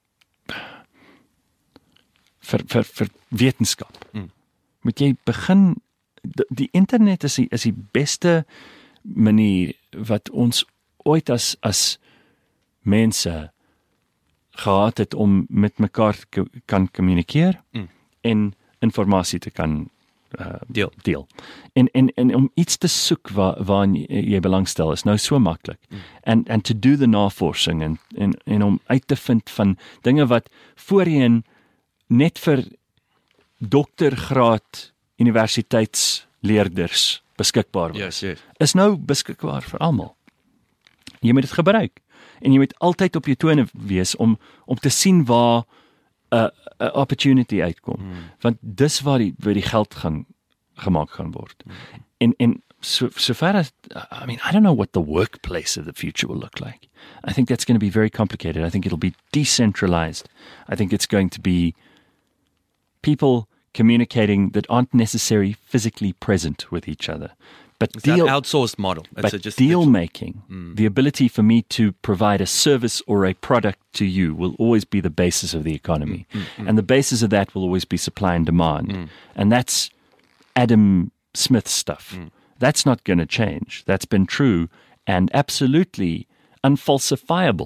vir vir, vir wetenskap, Mm. moet jy begin. Die, die internet is die, is die beste manier wat ons ooit as as mense gehad het om met mekaar te kan kommunikeer Mm. en inligting te kan uh, Deel. deel. En en en om iets te soek waar waarin jy, jy belangstel is nou so maklik. Mm. En en to do the navorsing en en en om uit te vind van dinge wat voorheen net vir doktergraad universiteitsleerders beskikbaar was. Yes, yes. Is nou beskikbaar vir almal. Jy moet dit gebruik en jy moet altyd op jou tone wees om om te sien waar 'n uh, 'n opportunity uitkom. Mm. Want dis waar die waar die geld gaan gemaak gaan word. Mm. En en so so far as I mean I don't know what the workplace of the future will look like. I think that's going to be very complicated. I think it'll be decentralized. I think it's going to be people communicating that aren't necessarily physically present with each other. But It's deal that outsourced model. It's but a just deal it's- making, Mm. the ability for me to provide a service or a product to you will always be the basis of the economy. Mm, mm, And the basis of that will always be supply and demand. Mm. And that's Adam Smith stuff. Mm. That's not going to change. That's been true and absolutely unfalsifiable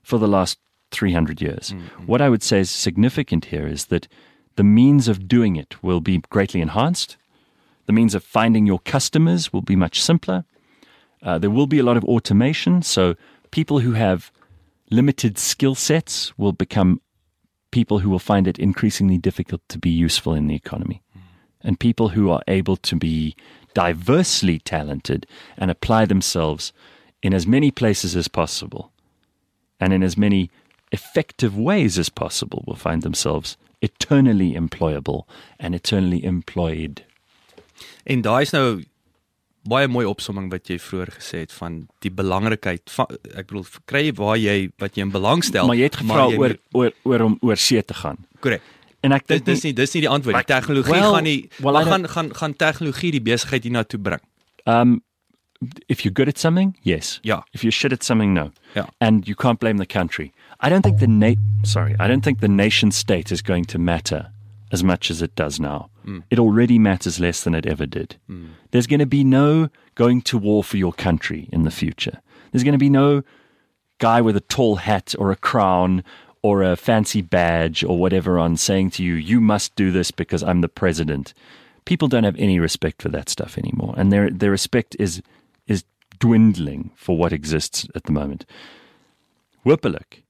for the last three hundred years. Mm-hmm. What I would say is significant here is that the means of doing it will be greatly enhanced. The means of finding your customers will be much simpler. Uh, there will be a lot of automation, so people who have limited skill sets will become people who will find it increasingly difficult to be useful in the economy. Mm. And people who are able to be diversely talented and apply themselves in as many places as possible and in as many effective ways as possible will find themselves eternally employable and eternally employed. En daai is nou baie mooi opsomming wat jy vroeër gesê het van die belangrikheid van, ek bedoel kry jy waar jy wat jy in belang stel, maar jy het gevra oor oor oor om oor see te gaan. Korrek. En ek dink dis nie dis nie die antwoord. Die tegnologie well, gaan nie well, maar gaan gaan gaan tegnologie die besigheid hiernatoe bring. Um if you're good at something, yes. Ja. If you're shit at something, no. Ja. And you can't blame the country. I don't think the na- sorry, I don't think the nation state is going to matter as much as it does now. Mm. It already matters less than it ever did. Mm. There's going to be no going to war for your country in the future. There's going to be no guy with a tall hat or a crown or a fancy badge or whatever on saying to you, you must do this because I'm the president. People don't have any respect for that stuff anymore. And their their respect is is dwindling for what exists at the moment. Hopelik,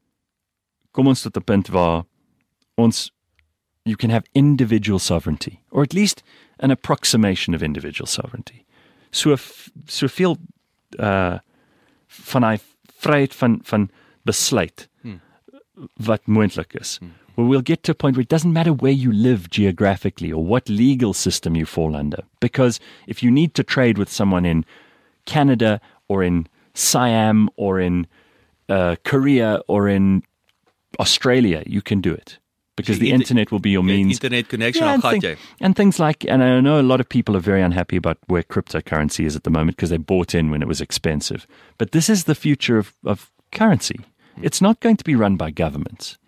kom ons tot 'n punt waar ons you can have individual sovereignty, or at least an approximation of individual sovereignty. So, so veel uh, van hy vryheid van, van besluit hmm. wat moontlik is. Hmm. Well, we'll get to a point where it doesn't matter where you live geographically or what legal system you fall under. Because if you need to trade with someone in Canada or in Siam or in uh, Korea or in Australia, you can do it. Because the internet will be your means. Internet connection, yeah, and, thing, thing, and things like, and I know a lot of people are very unhappy about where cryptocurrency is at the moment because they bought in when it was expensive. But this is the future of, of currency. It's not going to be run by governments.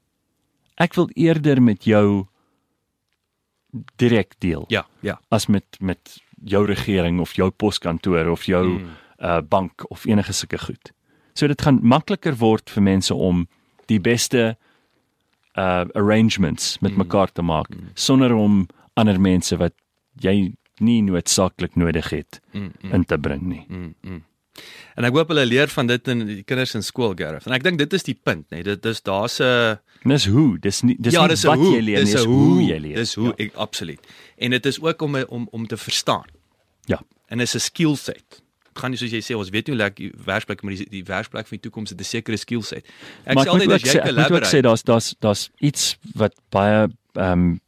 Ek wil eerder met jou direk deel. Ja, ja. As met met jou regering of jou poskantoor of jou mm. uh, bank of enige sulke goed. So dit gaan makliker word vir mense om die beste Uh, arrangements met mm. mekaar te maak mm. sonder om ander mense wat jy nie noodsaaklik nodig het mm, mm. in te bring nie. Mm, mm. En ek hoop hulle leer van dit in die kinders in skool, Gareth. En ek dink dit is die punt, nee, dit is daar's 'n dis hoe, dis nie dis ja, nie wat hoe, jy leer, dis, dis hoe, hoe jy leer. Dis hoe, ja. ek, absoluut. En dit is ook om om om te verstaan. Ja. En dit is 'n skill set. Gaan nie soos jy sê ons weet nie hoe lekker die werksplek maar die, die werksplek van die toekoms het 'n sekere skill set. Ek maar sê altyd as jy collaborate. Ek moet ook sê daar's daar's daar's iets wat baie ehm um,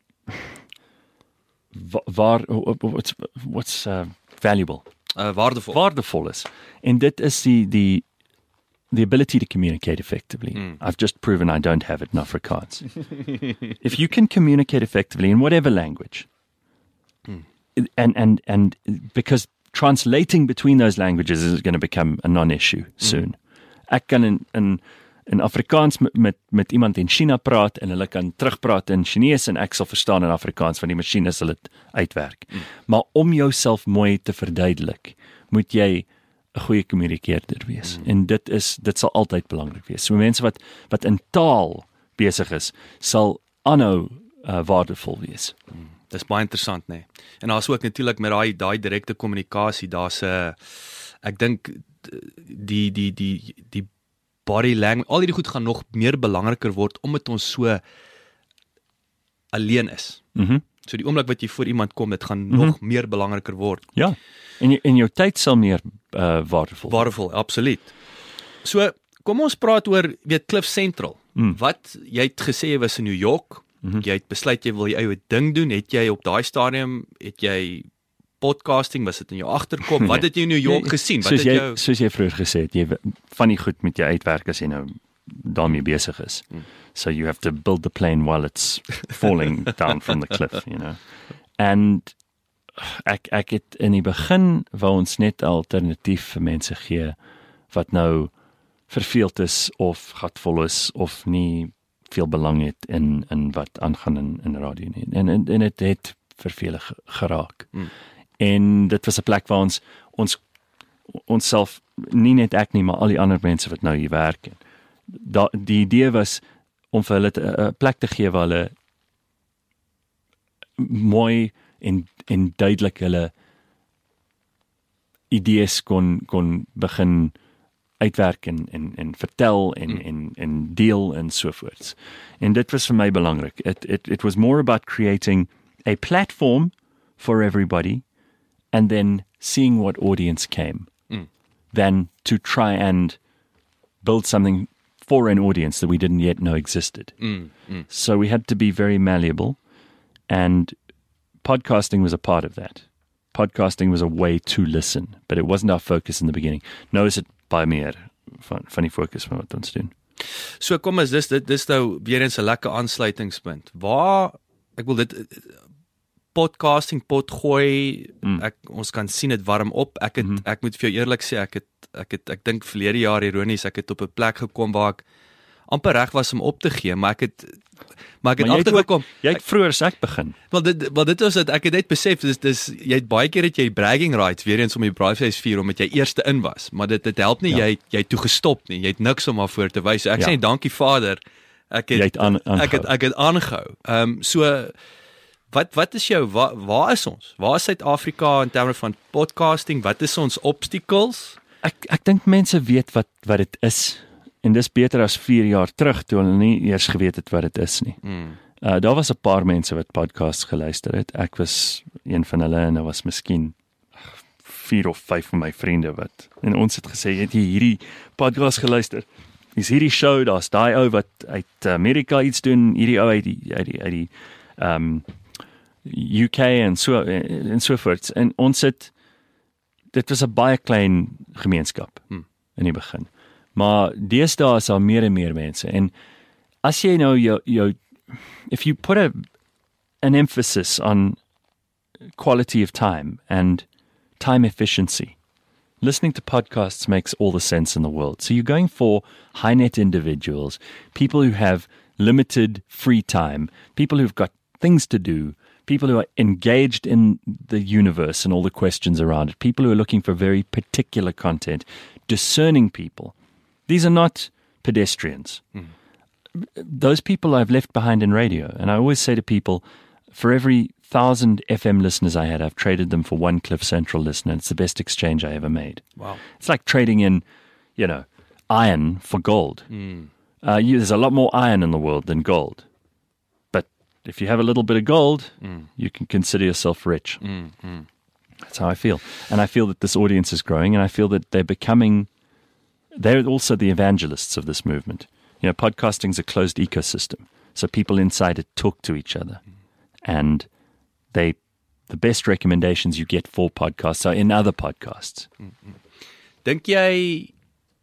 waar what's what's uh, valuable. Uh, waardevol. Waardevol is. En dit is die die the ability to communicate effectively. Mm. I've just proven I don't have it in Afrikaans. If you can communicate effectively in whatever language. Mm. And and and because translating between those languages is going to become a non-issue soon. Mm. Ek kan in in in Afrikaans met, met met iemand in China praat en hulle kan terugpraat in Chinese en ek sal verstaan in Afrikaans want die masjiene sal dit uitwerk. Mm. Maar om jouself mooi te verduidelik, moet jy 'n goeie kommunikeerder wees. Mm. En dit is dit sal altyd belangrik wees. So mense wat wat in taal besig is, sal aanhou uh, waardevol wees. Mm. Dis baie interessant, nê. Nee. En daar's ook natuurlik met daai daai direkte kommunikasie, daar's 'n uh, ek dink die die die die body language, al hierdie goed gaan nog meer belangriker word omdat ons so alleen is. Mhm. Mm so die oomblik wat jy voor iemand kom, dit gaan mm-hmm. nog meer belangriker word. Ja. En en jou tyd sal meer uh, waardevol. Waardevol, absoluut. So, kom ons praat oor weet Cliff Central. Mm. Wat jy het gesê jy was in New York. Mm-hmm. Jy het besluit jy wil jy eie ding doen. Het jy op daai stadium het jy podcasting, was dit in jou agterkop? Wat het jy in New York gesien? Wat soos het jy jou soos jy vroeër gesê het, jy van die goed met jy uitwerk as jy nou daarmee besig is. Mm. So you have to build the plane while it's falling down from the cliff, you know. And ek ek het in die begin wou ons net 'n alternatief vir mense gee wat nou verveeld is of gatvol is of nie veel belang het in in wat aangaan in in radio nie. En en en dit het vervelig geraak. Mm. En dit was 'n plek waar ons ons onsself nie net ek nie, maar al die ander mense wat nou hier werk. En da, die idee was om vir hulle 'n plek te gee waar hulle mooi en en duidelik hulle idees kon kon begin uitwerk en en en vertel en mm. en en deel en so voorts. En dit was vir my belangrik. It it it was more about creating a platform for everybody and then seeing what audience came mm. than to try and build something for an audience that we didn't yet know existed. Mm. Mm. So we had to be very malleable, and podcasting was a part of that. Podcasting was a way to listen, but it wasn't our focus in the beginning. Nou is dit baie meer van van die fokus van wat ons doen. So kom as dis dit dis nou weer eens 'n lekker aansluitingspunt. Waar ek wil dit podcasting pot gooi, mm. ek ons kan sien dit warm op. Ek het mm-hmm. ek moet vir jou eerlik sê, ek het ek het ek dink verlede jaar ironies, ek het op 'n plek gekom waar ek amper reg was om op te gee, maar ek het maar ek het agtergekom. Jy het vroeër as ek begin. Wel dit wel dit was dit ek het net besef dis dis jy het baie keer dat jy bragging rights weer eens om die braaivleis vier omdat jy eerste in was, maar dit dit help nie ja. jy jy het toe gestop nie. Jy het niks om maar voor te wys. So ek ja. sê dankie Vader. Ek het, het aan, ek het ek het aangehou. Ehm um, so wat wat is jou waar, waar is ons? Waar is Suid-Afrika in terme van podcasting? Wat is ons obstacles? Ek ek dink mense weet wat wat dit is. En dis beter as vier jaar terug toe hulle nie eers geweet het wat dit is nie. Mm. Uh, daar was 'n paar mense wat podcasts geluister het. Ek was een van hulle en daar was miskien vier of vyf van my vriende wat en ons het gesê het jy hierdie podcast geluister. Is hierdie show, daar's daai ou wat uit Amerika iets doen, hierdie ou uit die uit die uit die um U K en so en so voort. En ons het dit was 'n baie klein gemeenskap mm. in die begin. Maar deesdae is daar meer en meer mense en as jy nou jou jou if you put a an emphasis on quality of time and time efficiency, listening to podcasts makes all the sense in the world. So you're going for high net individuals, people who have limited free time, people who've got things to do, people who are engaged in the universe and all the questions around it, people who are looking for very particular content, discerning people. These are not pedestrians. Mm. Those people I've left behind in radio. And I always say to people, for every thousand F M listeners I had, I've traded them for one Cliff Central listener. It's the best exchange I ever made. Wow. It's like trading in, you know, iron for gold. Mm. Uh, you, there's a lot more iron in the world than gold. But if you have a little bit of gold, mm. you can consider yourself rich. Mm, mm. That's how I feel. And I feel that this audience is growing, and I feel that they're becoming... They're also the evangelists of this movement. You know, podcasting is a closed ecosystem. So people inside it talk to each other. Mm. And they, the best recommendations you get for podcasts are in other podcasts. Mm-hmm. Dink jy,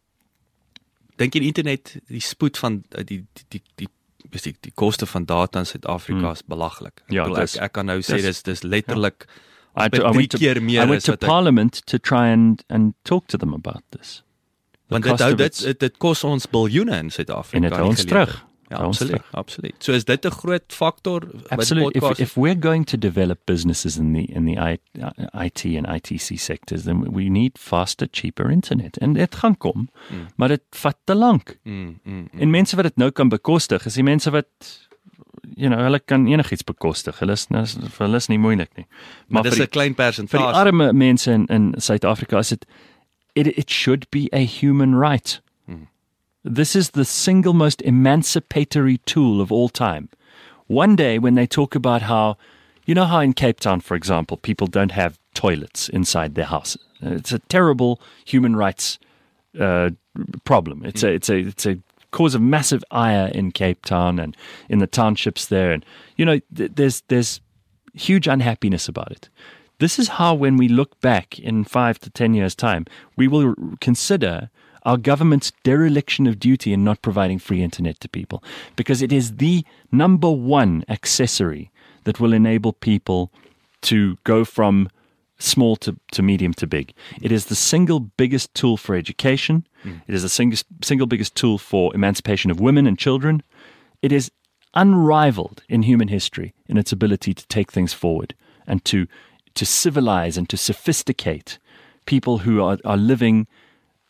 dink jy die internet, die spoed van, die, die, die, die, die, die koste van data in Suid-Afrika is mm. belaglik. Ek, ja, bedoel, ek, ek kan nou sê, dis, dis letterlik ja. I, I went to, keer meer I went to Parliament ek, to try and, and talk to them about this. Want dit hou dit dit, dit kos ons biljoene in Suid-Afrika. En dit hou ons terug. Ja, absoluut, absoluut. So is dit 'n groot faktor by Absolutely. If, if we're going to develop businesses in the in the I, I T and I T C sectors, then we need faster, cheaper internet. En dit gaan kom, mm. maar dit vat te lank. Mm, mm, mm. En mense wat dit nou kan bekostig, is die mense wat you know, hulle kan enigiets bekostig. Hulle is vir hulle is nie moeilik nie. Maar, maar dis 'n klein persentasie. Vir die arme mense in in Suid-Afrika is dit It, it should be a human right. Mm. This is the single most emancipatory tool of all time. One day when they talk about how, you know how in Cape Town, for example, people don't have toilets inside their houses. It's a terrible human rights uh, problem. It's mm. a it's a it's a cause of massive ire in Cape Town and in the townships there. And you know, th- there's there's huge unhappiness about it. This is how, when we look back in five to ten years' time, we will consider our government's dereliction of duty in not providing free internet to people, because it is the number one accessory that will enable people to go from small to, to medium to big. It is the single biggest tool for education. Mm. It is the single, single biggest tool for emancipation of women and children. It is unrivaled in human history in its ability to take things forward and to to civilize and to sophisticate people who are, are living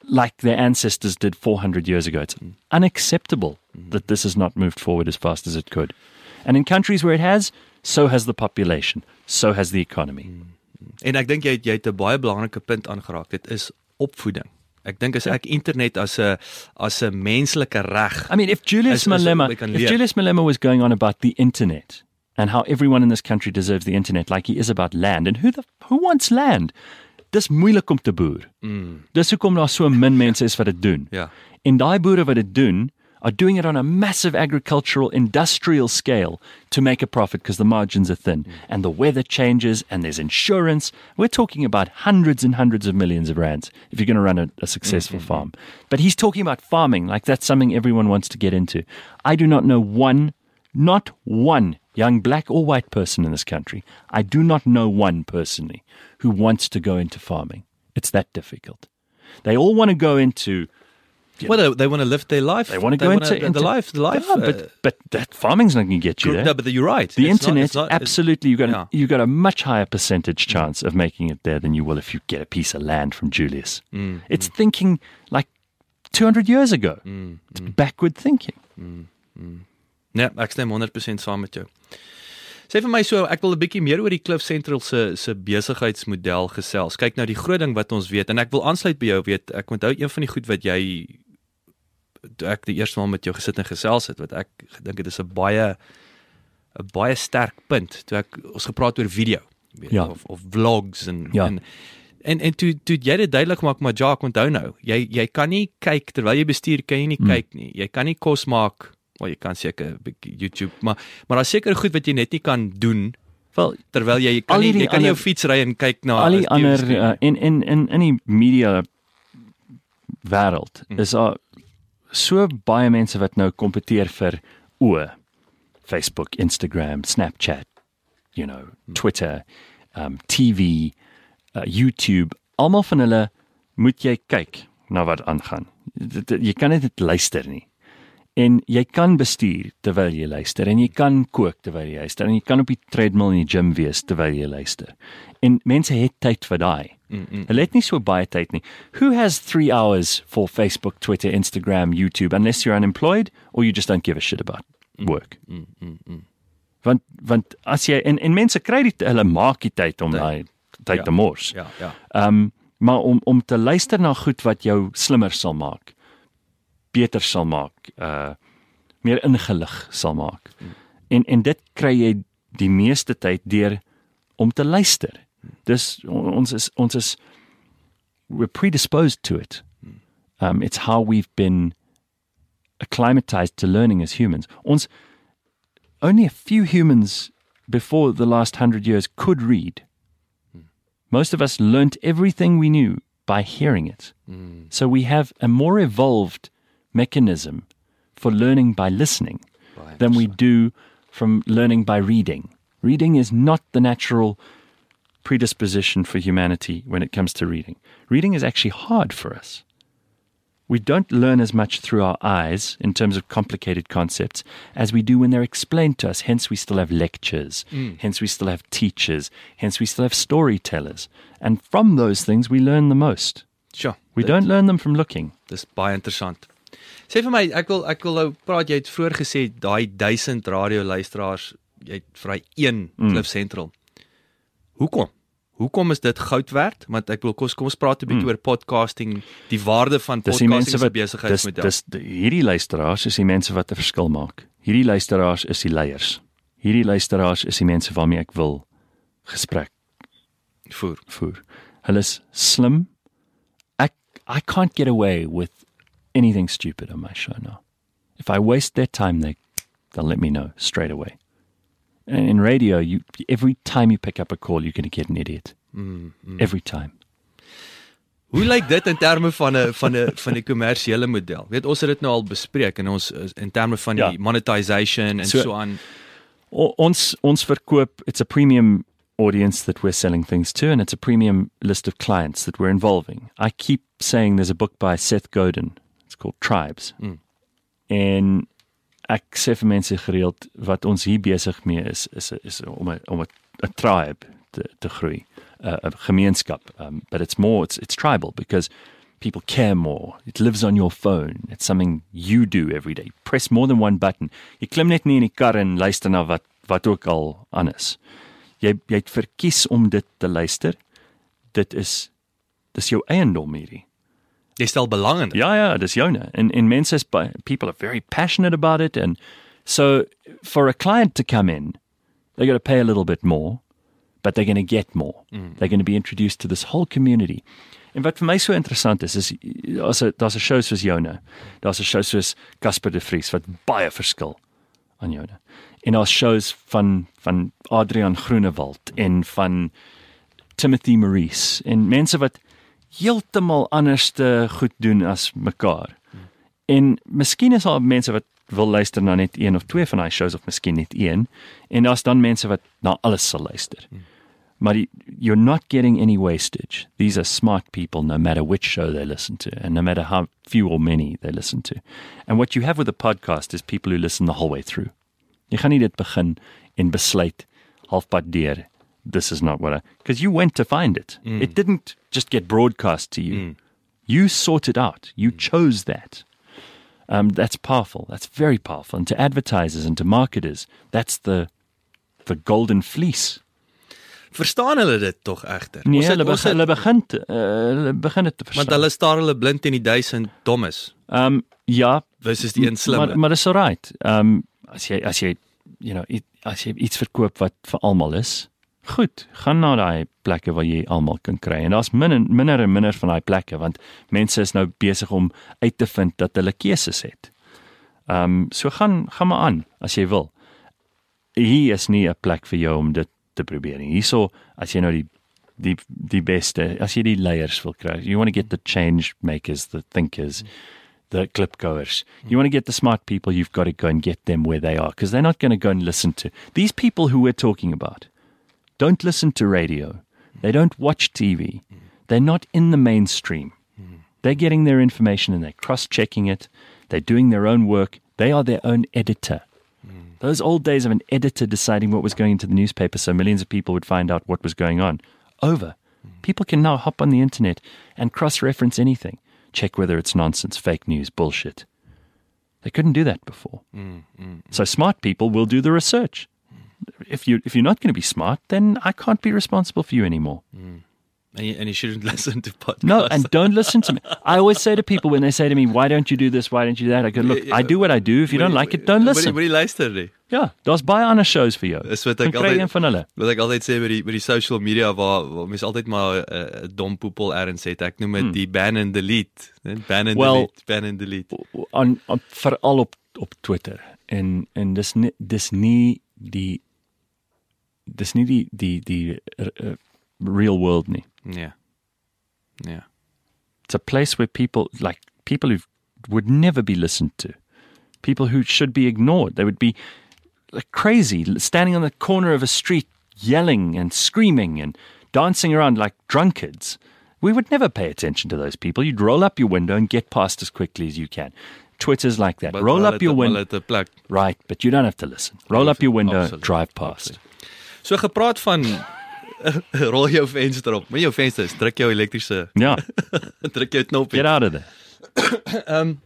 like their ancestors did four hundred years ago. It's unacceptable that this has not moved forward as fast as it could. And in countries where it has, so has the population, so has the economy. En ek dink jy jy het 'n baie belangrike punt aangeraak. Dit is opvoeding. Ek dink as ek internet as 'n as 'n menslike reg. I mean, if Julius is, Malema, is if Julius Malema was going on about the internet and how everyone in this country deserves the internet like he is about land, and who the who wants land? Dis moeilik om te boer. Mm. Dis hoekom daar so min mense is wat dit doen. Ja. En daai boere wat dit doen, are doing it on a massive agricultural industrial scale to make a profit because the margins are thin mm. and the weather changes and there's insurance. We're talking about hundreds and hundreds of millions of rands if you're going to run a, a successful mm-hmm. farm. But he's talking about farming like that's something everyone wants to get into. I do not know one, not one young black or white person in this country. I do not know one personally who wants to go into farming. It's that difficult. They all want to go into You well, know, they want to live their life. They want to go wanna, into, into the life, the life. Yeah, uh, but but that farming's not going to get you there. No, but you're right. The it's internet, not, not, absolutely, you got yeah. a, you got a much higher percentage chance of making it there than you will if you get a piece of land from Julius. Mm, it's mm. thinking like two hundred years ago. Mm, it's mm. backward thinking. Mm, mm. Ja, ek stem honderd persent saam met jou. Sê vir my so, ek wil 'n bietjie meer oor die Cliff Central se se besigheidsmodel gesels. Kyk nou die groot ding wat ons weet en ek wil aansluit by jou, weet, ek onthou een van die goed wat jy toe ek die eerste maal met jou gesit en gesels het, wat ek gedink het is 'n baie 'n baie sterk punt, toe ek ons gepraat oor video, weet, ja. of of vlogs en ja. en en en toe toe jy dit duidelik maak, maar Jacques, onthou nou, jy jy kan nie kyk terwyl jy bestuur, kan jy nie mm. kyk nie. Jy kan nie kos maak, wel jy kan seker 'n bietjie YouTube, maar maar daar's seker goed wat jy net nie kan doen. Wel, terwyl jy kan nie jy kan nie jou fiets ry en kyk na al die ander uh, in in in in die media wêreld mm. is daar so baie mense wat nou kompeteer vir oë. Facebook, Instagram, Snapchat, you know, mm. Twitter, um, T V, uh, YouTube, almal van hulle moet jy kyk na wat aangaan. Jy kan net dit luister nie. En jy kan bestuur terwyl jy luister, en jy kan kook terwyl jy luister, en jy kan op die treadmill in die gym wees terwyl jy luister. En mense het tyd vir daai. Mm, mm. Hulle het nie so baie tyd nie. Who has three hours for Facebook, Twitter, Instagram, YouTube, unless you're unemployed or you just don't give a shit about work? Mm, mm, mm. Want want as jy en en mense kry dit, hulle maak die tyd om daai tyd ja, te mors. Ja, ja. Ehm um, maar om om te luister na goed wat jou slimmer sal maak, beter sal maak, uh meer ingelig sal maak. Mm. En en dit kry jy die meeste tyd deur om te luister. Dus ons is ons is we're predisposed to it. Um it's how we've been acclimatized to learning as humans. Ons only a few humans before the last hundred years could read. Most of us learnt everything we knew by hearing it. Mm. So we have a more evolved mechanism for learning by listening right. than we do from learning by reading. Reading is not the natural predisposition for humanity when it comes to reading. Reading is actually hard for us. We don't learn as much through our eyes in terms of complicated concepts as we do when they're explained to us. Hence we still have lectures. Mm. Hence we still have teachers. Hence we still have storytellers. And from those things we learn the most. Sure. We dit, don't learn them from looking. Dis baie interessant. Sê vir my, ek wil ek wil nou praat, jy het vroeër gesê daai duisend radio luisteraars, jy het vir hy een mm. Cliff Central. Hoekom? Hoekom is dit goud werd? Want ek wil kom, kom ons praat 'n bietjie mm. oor podcasting, die waarde van podcasting se besigheidsmodel. Dis dis hierdie luisteraars is die mense wat 'n verskil maak. Hierdie luisteraars is die leiers. Hierdie luisteraars is die mense waarmee ek wil gesprek voer. voer. Hulle is slim. Ek I can't get away with anything stupid on my show now. If I waste their time, they they'll let me know straight away. And in radio, you every time you pick up a call, you're going to get an idiot. Mm, mm. Every time. Hoe lyk dit in terme van 'n van 'n van die kommersiële model? Weet ons het dit nou al bespreek in ons in terme van die ja. monetization en so, so aan. Ons ons verkoop, it's a premium audience that we're selling things to, and it's a premium list of clients that we're involving. I keep saying there's a book by Seth Godin. It's called Tribes. Mm. En ek sê vir mense gereeld wat ons hier besig mee is is is om 'n om 'n 'n tribe te te groei, 'n uh, gemeenskap. Um, but it's more it's it's tribal because People care more. It lives on your phone. It's something you do every day. Press more than one button. Jy klim net nie in die kar en luister na wat wat ook al anders. Jy jy het verkies om dit te luister. Dit is dis jou eiendom hierdie. Jy stel belang in dit. Ja ja, dis joune. En en mense is people are very passionate about it, and so for a client to come in, they're going to pay a little bit more, but they're going to get more. Mm. They're going to be introduced to this whole community. En wat vir my so interessant is, is daar's 'n daar's 'n show soos joune. Daar's 'n show soos Casper de Vries wat baie verskil aan joune. En daar's shows van van Adrian Groenewald en van Timothy Maurice en mense wat heeltemal anderste goed doen as mekaar. Hmm. En miskien is daar mense wat wil luister na net een of twee van daai shows of miskien net een en daar's dan mense wat na alles sal luister. Hmm. Maar die, you're not getting any wastage. These are smart people no matter which show they listen to and no matter how few or many they listen to. And what you have with a podcast is people who listen the whole way through. Jy gaan nie dit begin en besluit halfpad deur. This is not what I... Because you went to find it. Mm. It didn't just get broadcast to you. Mm. You sought it out. You mm. chose that. Um, that's powerful. That's very powerful. And to advertisers and to marketers, that's the the golden fleece. Verstaan hulle dit tog egter? Nee, hulle, het, begin, hulle begin te, uh, hulle begin het te verstaan. Want hulle staar hulle blind teen die duisend dommes. Um, ja. Dis is die een slimme. Maar, maar dis alright. Um, as jy, as jy, you know, as jy iets verkoop wat vir almal is, goed, gaan na daai plekke waar jy almal kan kry. En daar's minder minder en minder van daai plekke want mense is nou besig om uit te vind dat hulle keuses het. Ehm um, so gaan gaan maar aan as jy wil. Hier is nie 'n plek vir jou om dit te probeer nie. Hierso as jy nou die die die beste, as jy die leiers wil kry. You want to get the change makers, the thinkers, the clipgoers. You want to get the smart people, you've got to go and get them where they are because they're not going to go and listen to these people who we're talking about. Don't listen to radio. They don't watch T V. They're not in the mainstream. They're getting their information and they're cross-checking it. They're doing their own work. They are their own editor. Those old days of an editor deciding what was going into the newspaper so millions of people would find out what was going on. Over. People can now hop on the internet and cross-reference anything. Check whether it's nonsense, fake news, bullshit. They couldn't do that before. Mm, mm, mm. So smart people will do the research. If you if you're not going to be smart, then I can't be responsible for you anymore. Mm. And, you, and you shouldn't listen to podcasts. No, and don't listen to me. I always say to people when they say to me, "Why don't you do this? Why don't you do that?" I go, "Look, I do what I do. If you don't like it, don't listen." Moenie luister nie. Ja, daar's baie ander shows vir jou. Dis wat ek altyd Wat ek altyd sê met die met die social media waar, waar mense altyd maar 'n uh, dom poepel erns het. Ek noem dit hmm. die ban and delete, ban and well, delete, ban and delete. On, on veral op op Twitter en en dis nie, dis nie die dis nie die die die uh, real world nie. Yeah. Yeah. It's a place where people like people who would never be listened to. People who should be ignored. They would be like crazy standing on the corner of a street yelling and screaming and dancing around like drunkards. We would never pay attention to those people. You'd roll up your window and get past as quickly as you can. Twitter's like that. But roll up your window. Right, but you don't have to listen. Roll up your window, Absolutely. drive past. Absolutely. So gepraat van rol jou venster op. Met jou venster is druk jou elektriese. Ja. druk jou knoppie. Get out of there. um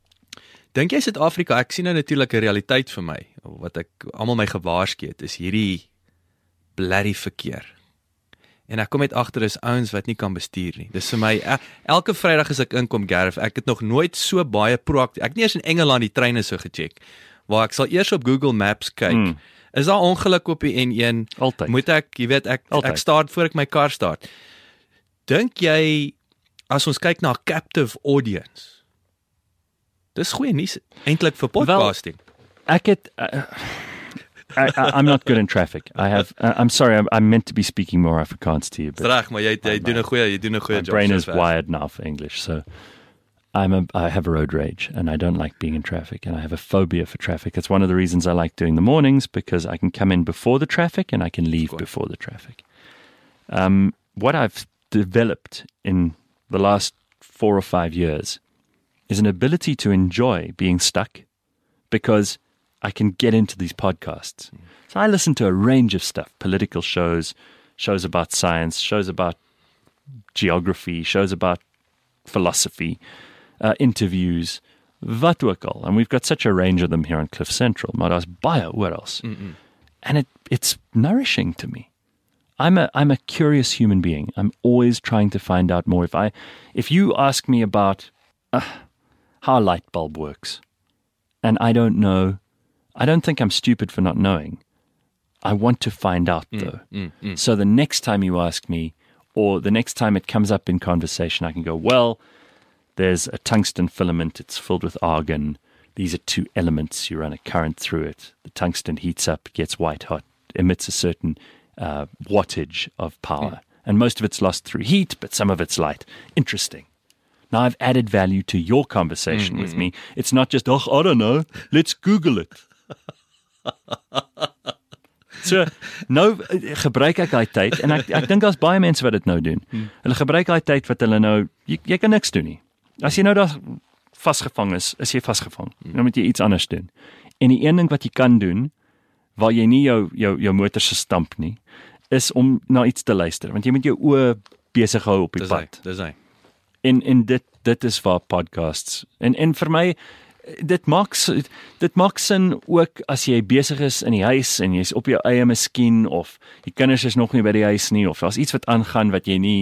Dink jy Suid-Afrika, ek sien nou natuurlik 'n realiteit vir my wat ek almal my gewaarsku het, is hierdie blerrie verkeer. En ek kom net agter is ouens wat nie kan bestuur nie. Dis vir my elke Vrydag as ek inkom Gareth, ek het nog nooit so baie proaktief. Ek het nie eens in Engeland die treine so gecheck waar ek sal eers op Google Maps kyk. Hmm. Is daar ongeluk op die N een? Altyd. Moet ek, jy weet, ek Altyd. ek start voor ek my kar start. Dink jy as ons kyk na 'n captive audience? Dis goeie nuus eintlik vir podcasting. Well, ek het uh, I, I, I'm not good in traffic. I have uh, I'm sorry, I'm, I'm meant to be speaking more Afrikaans to you. Reg, maar jy jy doen 'n goeie, jy doen 'n goeie job. My brain is wired now for English, so I'm a, I have a road rage and I don't like being in traffic and I have a phobia for traffic. It's one of the reasons I like doing the mornings because I can come in before the traffic and I can leave before the traffic. Um, what I've developed in the last four or five years is an ability to enjoy being stuck because I can get into these podcasts. Mm. So I listen to a range of stuff, political shows, shows about science, shows about geography, shows about philosophy, uh, interviews, wat ook al. And we've got such a range of them here on Cliff Central. Maar daar's baie oral. And it it's nourishing to me. I'm a I'm a curious human being. I'm always trying to find out more. If I if you ask me about uh, how a light bulb works, and I don't know, I don't think I'm stupid for not knowing. I want to find out though. Mm, mm, mm. So the next time you ask me, or the next time it comes up in conversation, I can go, well, there's a tungsten filament, it's filled with argon. These are two elements, you run a current through it. The tungsten heats up, gets white hot, emits a certain uh, wattage of power. Mm. And most of it's lost through heat, but some of it's light. Interesting. Now I've added value to your conversation mm, with mm, me. It's not just, oh, I don't know, let's Google it. So, nou gebruik ek daai tyd en ek ek dink daar's baie mense wat dit nou doen. Hmm. Hulle gebruik daai tyd wat hulle nou jy, jy kan niks doen nie. As jy nou daar vasgevang is, is jy vasgevang. Hmm. Dan moet jy iets anders doen. En die een ding wat jy kan doen waar jy nie jou jou jou motor se stamp nie, is om na iets te luister, want jy moet jou oë besig hou op die dis pad. Hy, dis hy. En en dit dit is waar podcasts. En en vir my dit maak dit maak sin ook as jy besig is in die huis en jy's op jou eie miskien of die kinders is nog nie by die huis nie of daar's iets wat aangaan wat jy nie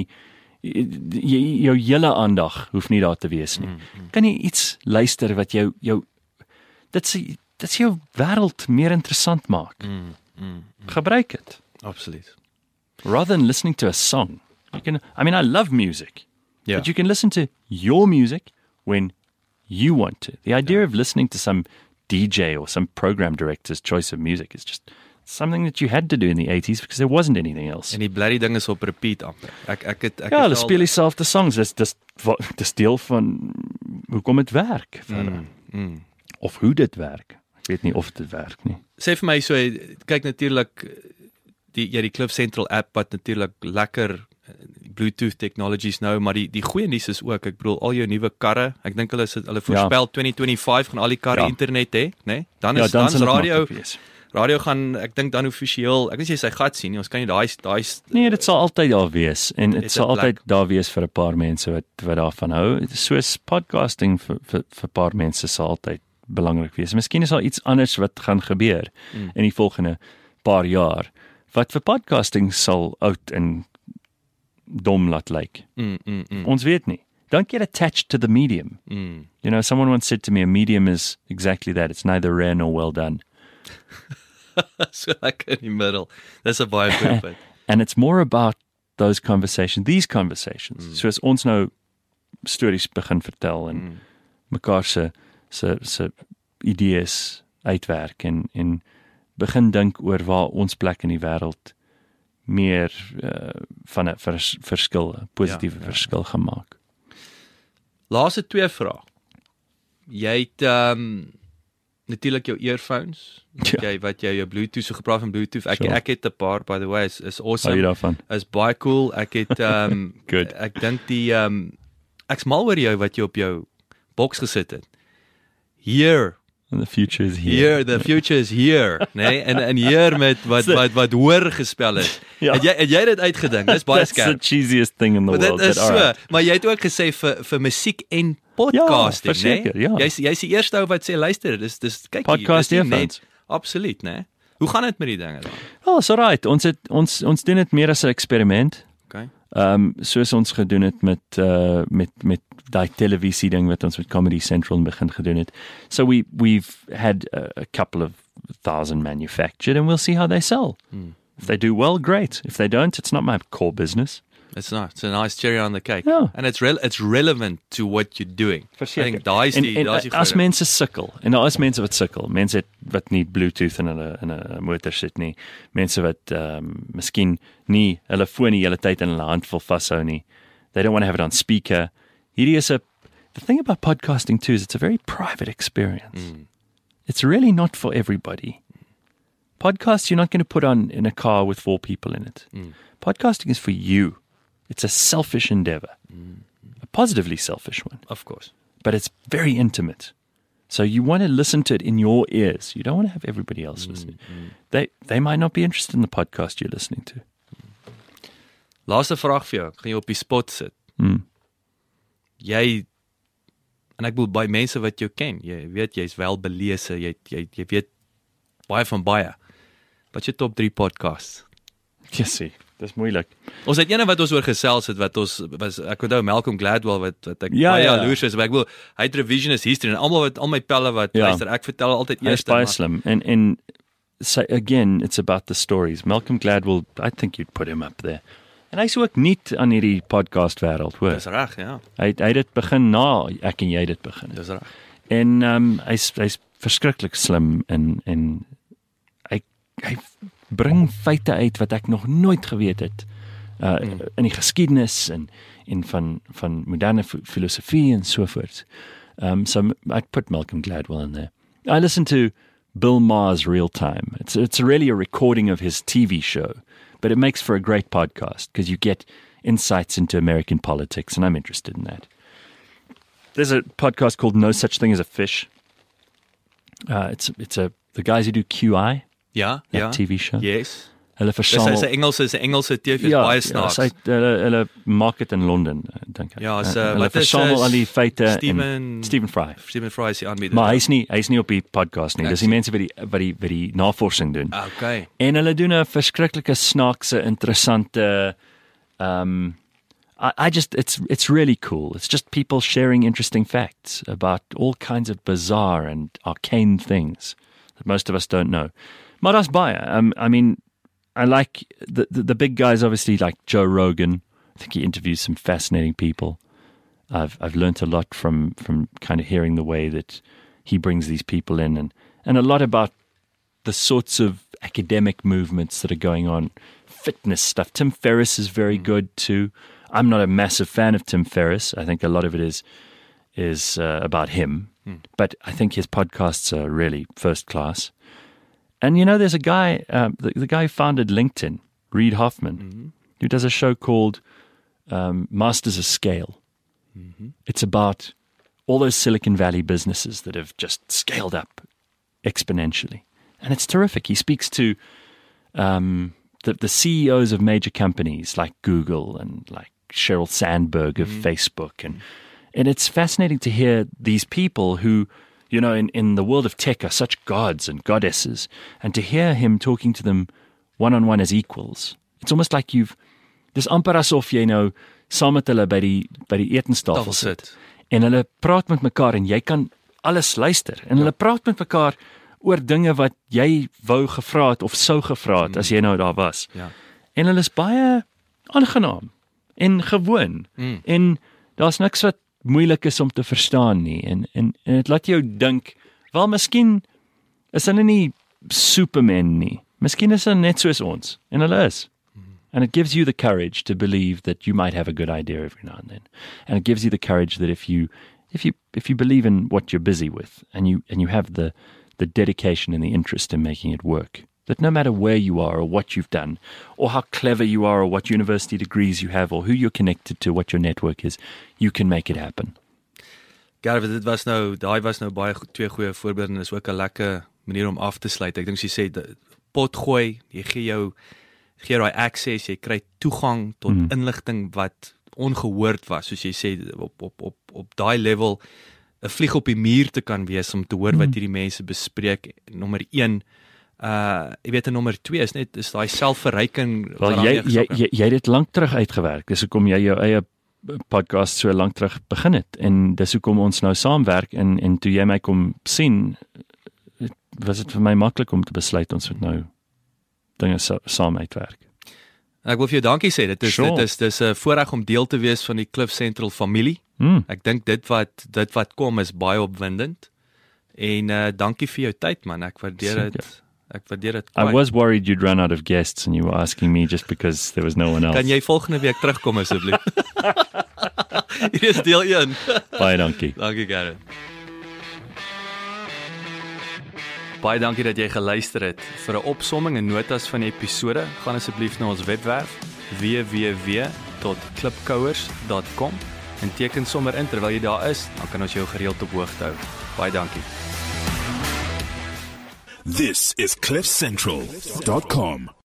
jy, jou hele aandag hoef nie daar te wees nie. Mm, mm. Kan jy iets luister wat jou jou dit sê dit sê jou wêreld meer interessant maak. Mm, mm, mm. Gebruik dit. Absoluut. Rather than listening to a song. You can I mean I love music. Yeah. But you can listen to your music when you want to. The idea yeah. of listening to some D J or some program director's choice of music is just something that you had to do in the eighties because there wasn't anything else. En die bloody ding is op repeat amper. Ek ek het ek ja, hulle het speel dieselfde songs. Dis dis dis deel van hoekom dit werk vir hulle. Mm, mm. Of hoe dit werk. Ek weet nie of dit werk nie. Sê vir my so kyk natuurlik die ja die Cliff Central app wat natuurlik lekker Bluetooth technologies nou, maar die die goeie nuus is ook, ek bedoel al jou nuwe karre, ek dink hulle sit hulle voorspel ja. twenty twenty-five gaan al die karre ja. internet hê, né? Nee? Dan is ja, dan, dan radio radio gaan ek dink dan offisieel, ek weet jy sy gat sien nie, ons kan nie daai daai nee, dit sal altyd daar wees en dit sal altyd daar wees vir 'n paar mense wat wat daarvan hou. Soos podcasting vir vir vir 'n paar mense sal altyd belangrik wees. Miskien is daar iets anders wat gaan gebeur mm. in die volgende paar jaar wat vir podcasting sal oud en dom laat lyk. Mm, mm, mm. Ons weet nie. Don't get attached to the medium. Mm. You know, someone once said to me, a medium is exactly that. It's neither rare nor well done. So like in the middle. That's a baie perfect. And it's more about those conversations, these conversations. Mm. So as ons nou stories begin vertel en mm. mekaar se se se idees uitwerk en en begin dink oor waar ons plek in die wêreld meer uh, van 'n vers, verskil, 'n positiewe ja, ja. verskil gemaak. Laaste twee vrae. Jy het ehm um, natuurlik jou earphones, wat ja. jy wat jy jou Bluetooth so gepraat van Bluetooth. Ek sure. ek het 'n paar by the way, is, is awesome. Hou jy daarvan? Is baie cool. Ek het ehm um, Good. Ek dink die ehm um, ek's mal oor jou wat jy op jou boks gesit het. Here And the future is here. Here, the future is here, nee, en en hier met wat wat wat hoor gespel is. ja. Het jy het jy dit uitgedink? Dis baie skerp. That's the cheesiest thing in the maar world. Dit is so, right. maar jy het ook gesê vir vir musiek en podcasting, ja, verseker, nee. Ja. Jy's jy's die eerste ou wat sê luister, dis dis kyk podcast hier, dis net absoluut, né? Nee. Hoe gaan dit met die dinge dan? Oh, so right. Ons het ons ons doen dit meer as 'n eksperiment. Okay. Ehm um, soos ons gedoen het met uh met met daai televisie ding wat ons met Comedy Central begin gedoen het. So we we've had a, a couple of thousand manufactured and we'll see how they sell. Hmm. If they do well, great. If they don't, it's not my core business. It's not. It's a nice cherry on the cake. Ja. And it's re it's relevant to what you're doing. Verseker. I think daai is die daai is die as mense sukkel en daar is mense wat sukkel. Mense het wat nie Bluetooth in hulle in 'n motor sit nie. Mense wat ehm um, miskien nie hulle foon die hele tyd in hulle hand wil vashou nie. They don't want to have it on speaker. Hierdie is 'n the thing about podcasting too is it's a very private experience. Mm. It's really not for everybody. Podcasts you're not going to put on in a car with four people in it. Mm. Podcasting is for you. It's a selfish endeavor. Mm. A positively selfish one. Of course. But it's very intimate. So you want to listen to it in your ears. You don't want to have everybody else mm. listening. Mm. They they might not be interested in the podcast you're listening to. Laaste vraag vir jou. Ek gaan jou op die spot sit. Mm. jy en ek bedoel by mense wat jou ken, jy weet jy's wel belese, jy jy jy weet baie van baie. Wat jy top drie podcasts. Jessie, dis moeilik. Ons het ene wat ons oor gesels het wat ons was ek onthou Malcolm Gladwell wat wat ek Ja, baie ja. jaloers is, maar ek wil hy het revisionist history en almal wat al my pelle wat Ja. luister, ek vertel altyd Hy's eers baie slim. And and so again, it's about the stories. Malcolm Gladwell, I think you'd put him up there. En hy's ook nie aan hierdie podcast wêreld, hoor. Dis reg, ja. Hy hy het dit begin na ek en jy dit begin. Dis reg. En um hy's hy's verskriklik slim en en hy hy bring feite uit wat ek nog nooit geweet het uh mm. in die geskiedenis en en van van moderne filosofie en so voort. Um so I'd put Malcolm Gladwell in there. I listen to Bill Maher's Real Time. It's it's really a recording of his T V show, but it makes for a great podcast because you get insights into American politics and I'm interested in that. There's a podcast called No Such Thing as a Fish. Uh, it's it's a the guys who do Q I, Ja, that ja. T V show. Yes. Hulle Dis versamel. is 'n Engelse is 'n Engelse T V is ja, baie ja, snaaks. sy hulle hulle maak dit in Londen, dink ek. Ja, is, Uh, uh, hulle wat is, versamel uh, al die feite Stephen- en Stephen Fry. Stephen Fry is die aanbieder. Maar hy's nie hy's nie op die podcast nie. Ek Dis die sien. mense wat die wat die wat die navorsing doen. Ah, okay. En hulle doen 'n verskriklike snaakse, interessante um I, I just it's it's really cool. It's just people sharing interesting facts about all kinds of bizarre and arcane things that most of us don't know. Maar daar's baie. Um, I mean, I like the, the the big guys obviously like Joe Rogan. I think he interviews some fascinating people. I've I've learnt a lot from from kind of hearing the way that he brings these people in and and a lot about the sorts of academic movements that are going on, fitness stuff. Tim Ferriss is very mm. good too. I'm not a massive fan of Tim Ferriss. I think a lot of it is is uh, about him, mm. but I think his podcasts are really first class. And you know, there's a guy, um, the, the guy who founded LinkedIn, Reid Hoffman, mm-hmm. who does a show called um, Masters of Scale. Mm-hmm. It's about all those Silicon Valley businesses that have just scaled up exponentially. And it's terrific. He speaks to um, the, the C E Os of major companies like Google and like Sheryl Sandberg of mm. Facebook. And, and it's fascinating to hear these people who, you know, in, in the world of tech are such gods and goddesses. And to hear him talking to them one-on-one as equals. It's almost like you've, dis amper asof jy nou saam met hulle by die, by die etenstafel sit. En hulle praat met mekaar en jy kan alles luister. En hulle praat met mekaar oor dinge wat jy wou gevra het of sou gevra het mm. as jy nou daar was. Ja. En hulle is baie aangenaam en gewoon. Mm. En daar's niks wat moeilik is om te verstaan nie. En en en dit laat jou dink, wel miskien is hulle nie supermen nie. Miskien is hulle net soos ons en hulle is. And it gives you the courage to believe that you might have a good idea every now and then. And it gives you the courage that if you if you if you believe in what you're busy with and you and you have the the dedication and the interest in making it work, that no matter where you are or what you've done or how clever you are or what university degrees you have or who you're connected to, what your network is, you can make it happen. Gareth, dit was nou, daai was nou baie go- twee goeie voorbeelde en is ook 'n lekker manier om af te sluit. Ek dink jy sê de- pot gooi, jy gee jou gee daai access, jy kry toegang tot Mm. inligting wat ongehoord was, soos jy sê op op op op daai level 'n vlieg op die muur te kan wees om te hoor wat hierdie mense bespreek. Nommer een, uh jy weet, en nommer twee is net is daai selfverryking. Wel waaraan jy jy jy gesoek het. jy, jy het dit lank terug uitgewerk. Dis hoekom jy jou eie podcast so lank terug begin het en dis hoekom ons nou saamwerk en en toe jy my kom sien, was dit vir my maklik om te besluit ons moet nou dinge sa saam uitwerk. Ek wil vir jou dankie sê. Dit is Sure. dit is dis 'n voorreg om deel te wees van die Cliff Central familie. Mm. Ek dink dit wat dit wat kom is baie opwindend. En uh dankie vir jou tyd, man. Ek waardeer Seker. dit. Ek waardeer dit I baie. was worried you'd run out of guests and you were asking me just because there was no one else. Kan jy volgende week terugkom asseblief? Hier is deel een. Baie dankie. Dankie, Gareth. Baie dankie dat jy geluister het. Vir 'n opsomming en notas van die episode, gaan asseblief na ons webwerf w w w dot klipkouers dot com en teken sommer in terwyl jy daar is, dan kan ons jou gereeld op hoogte hou. Baie dankie. This is cliff central dot com.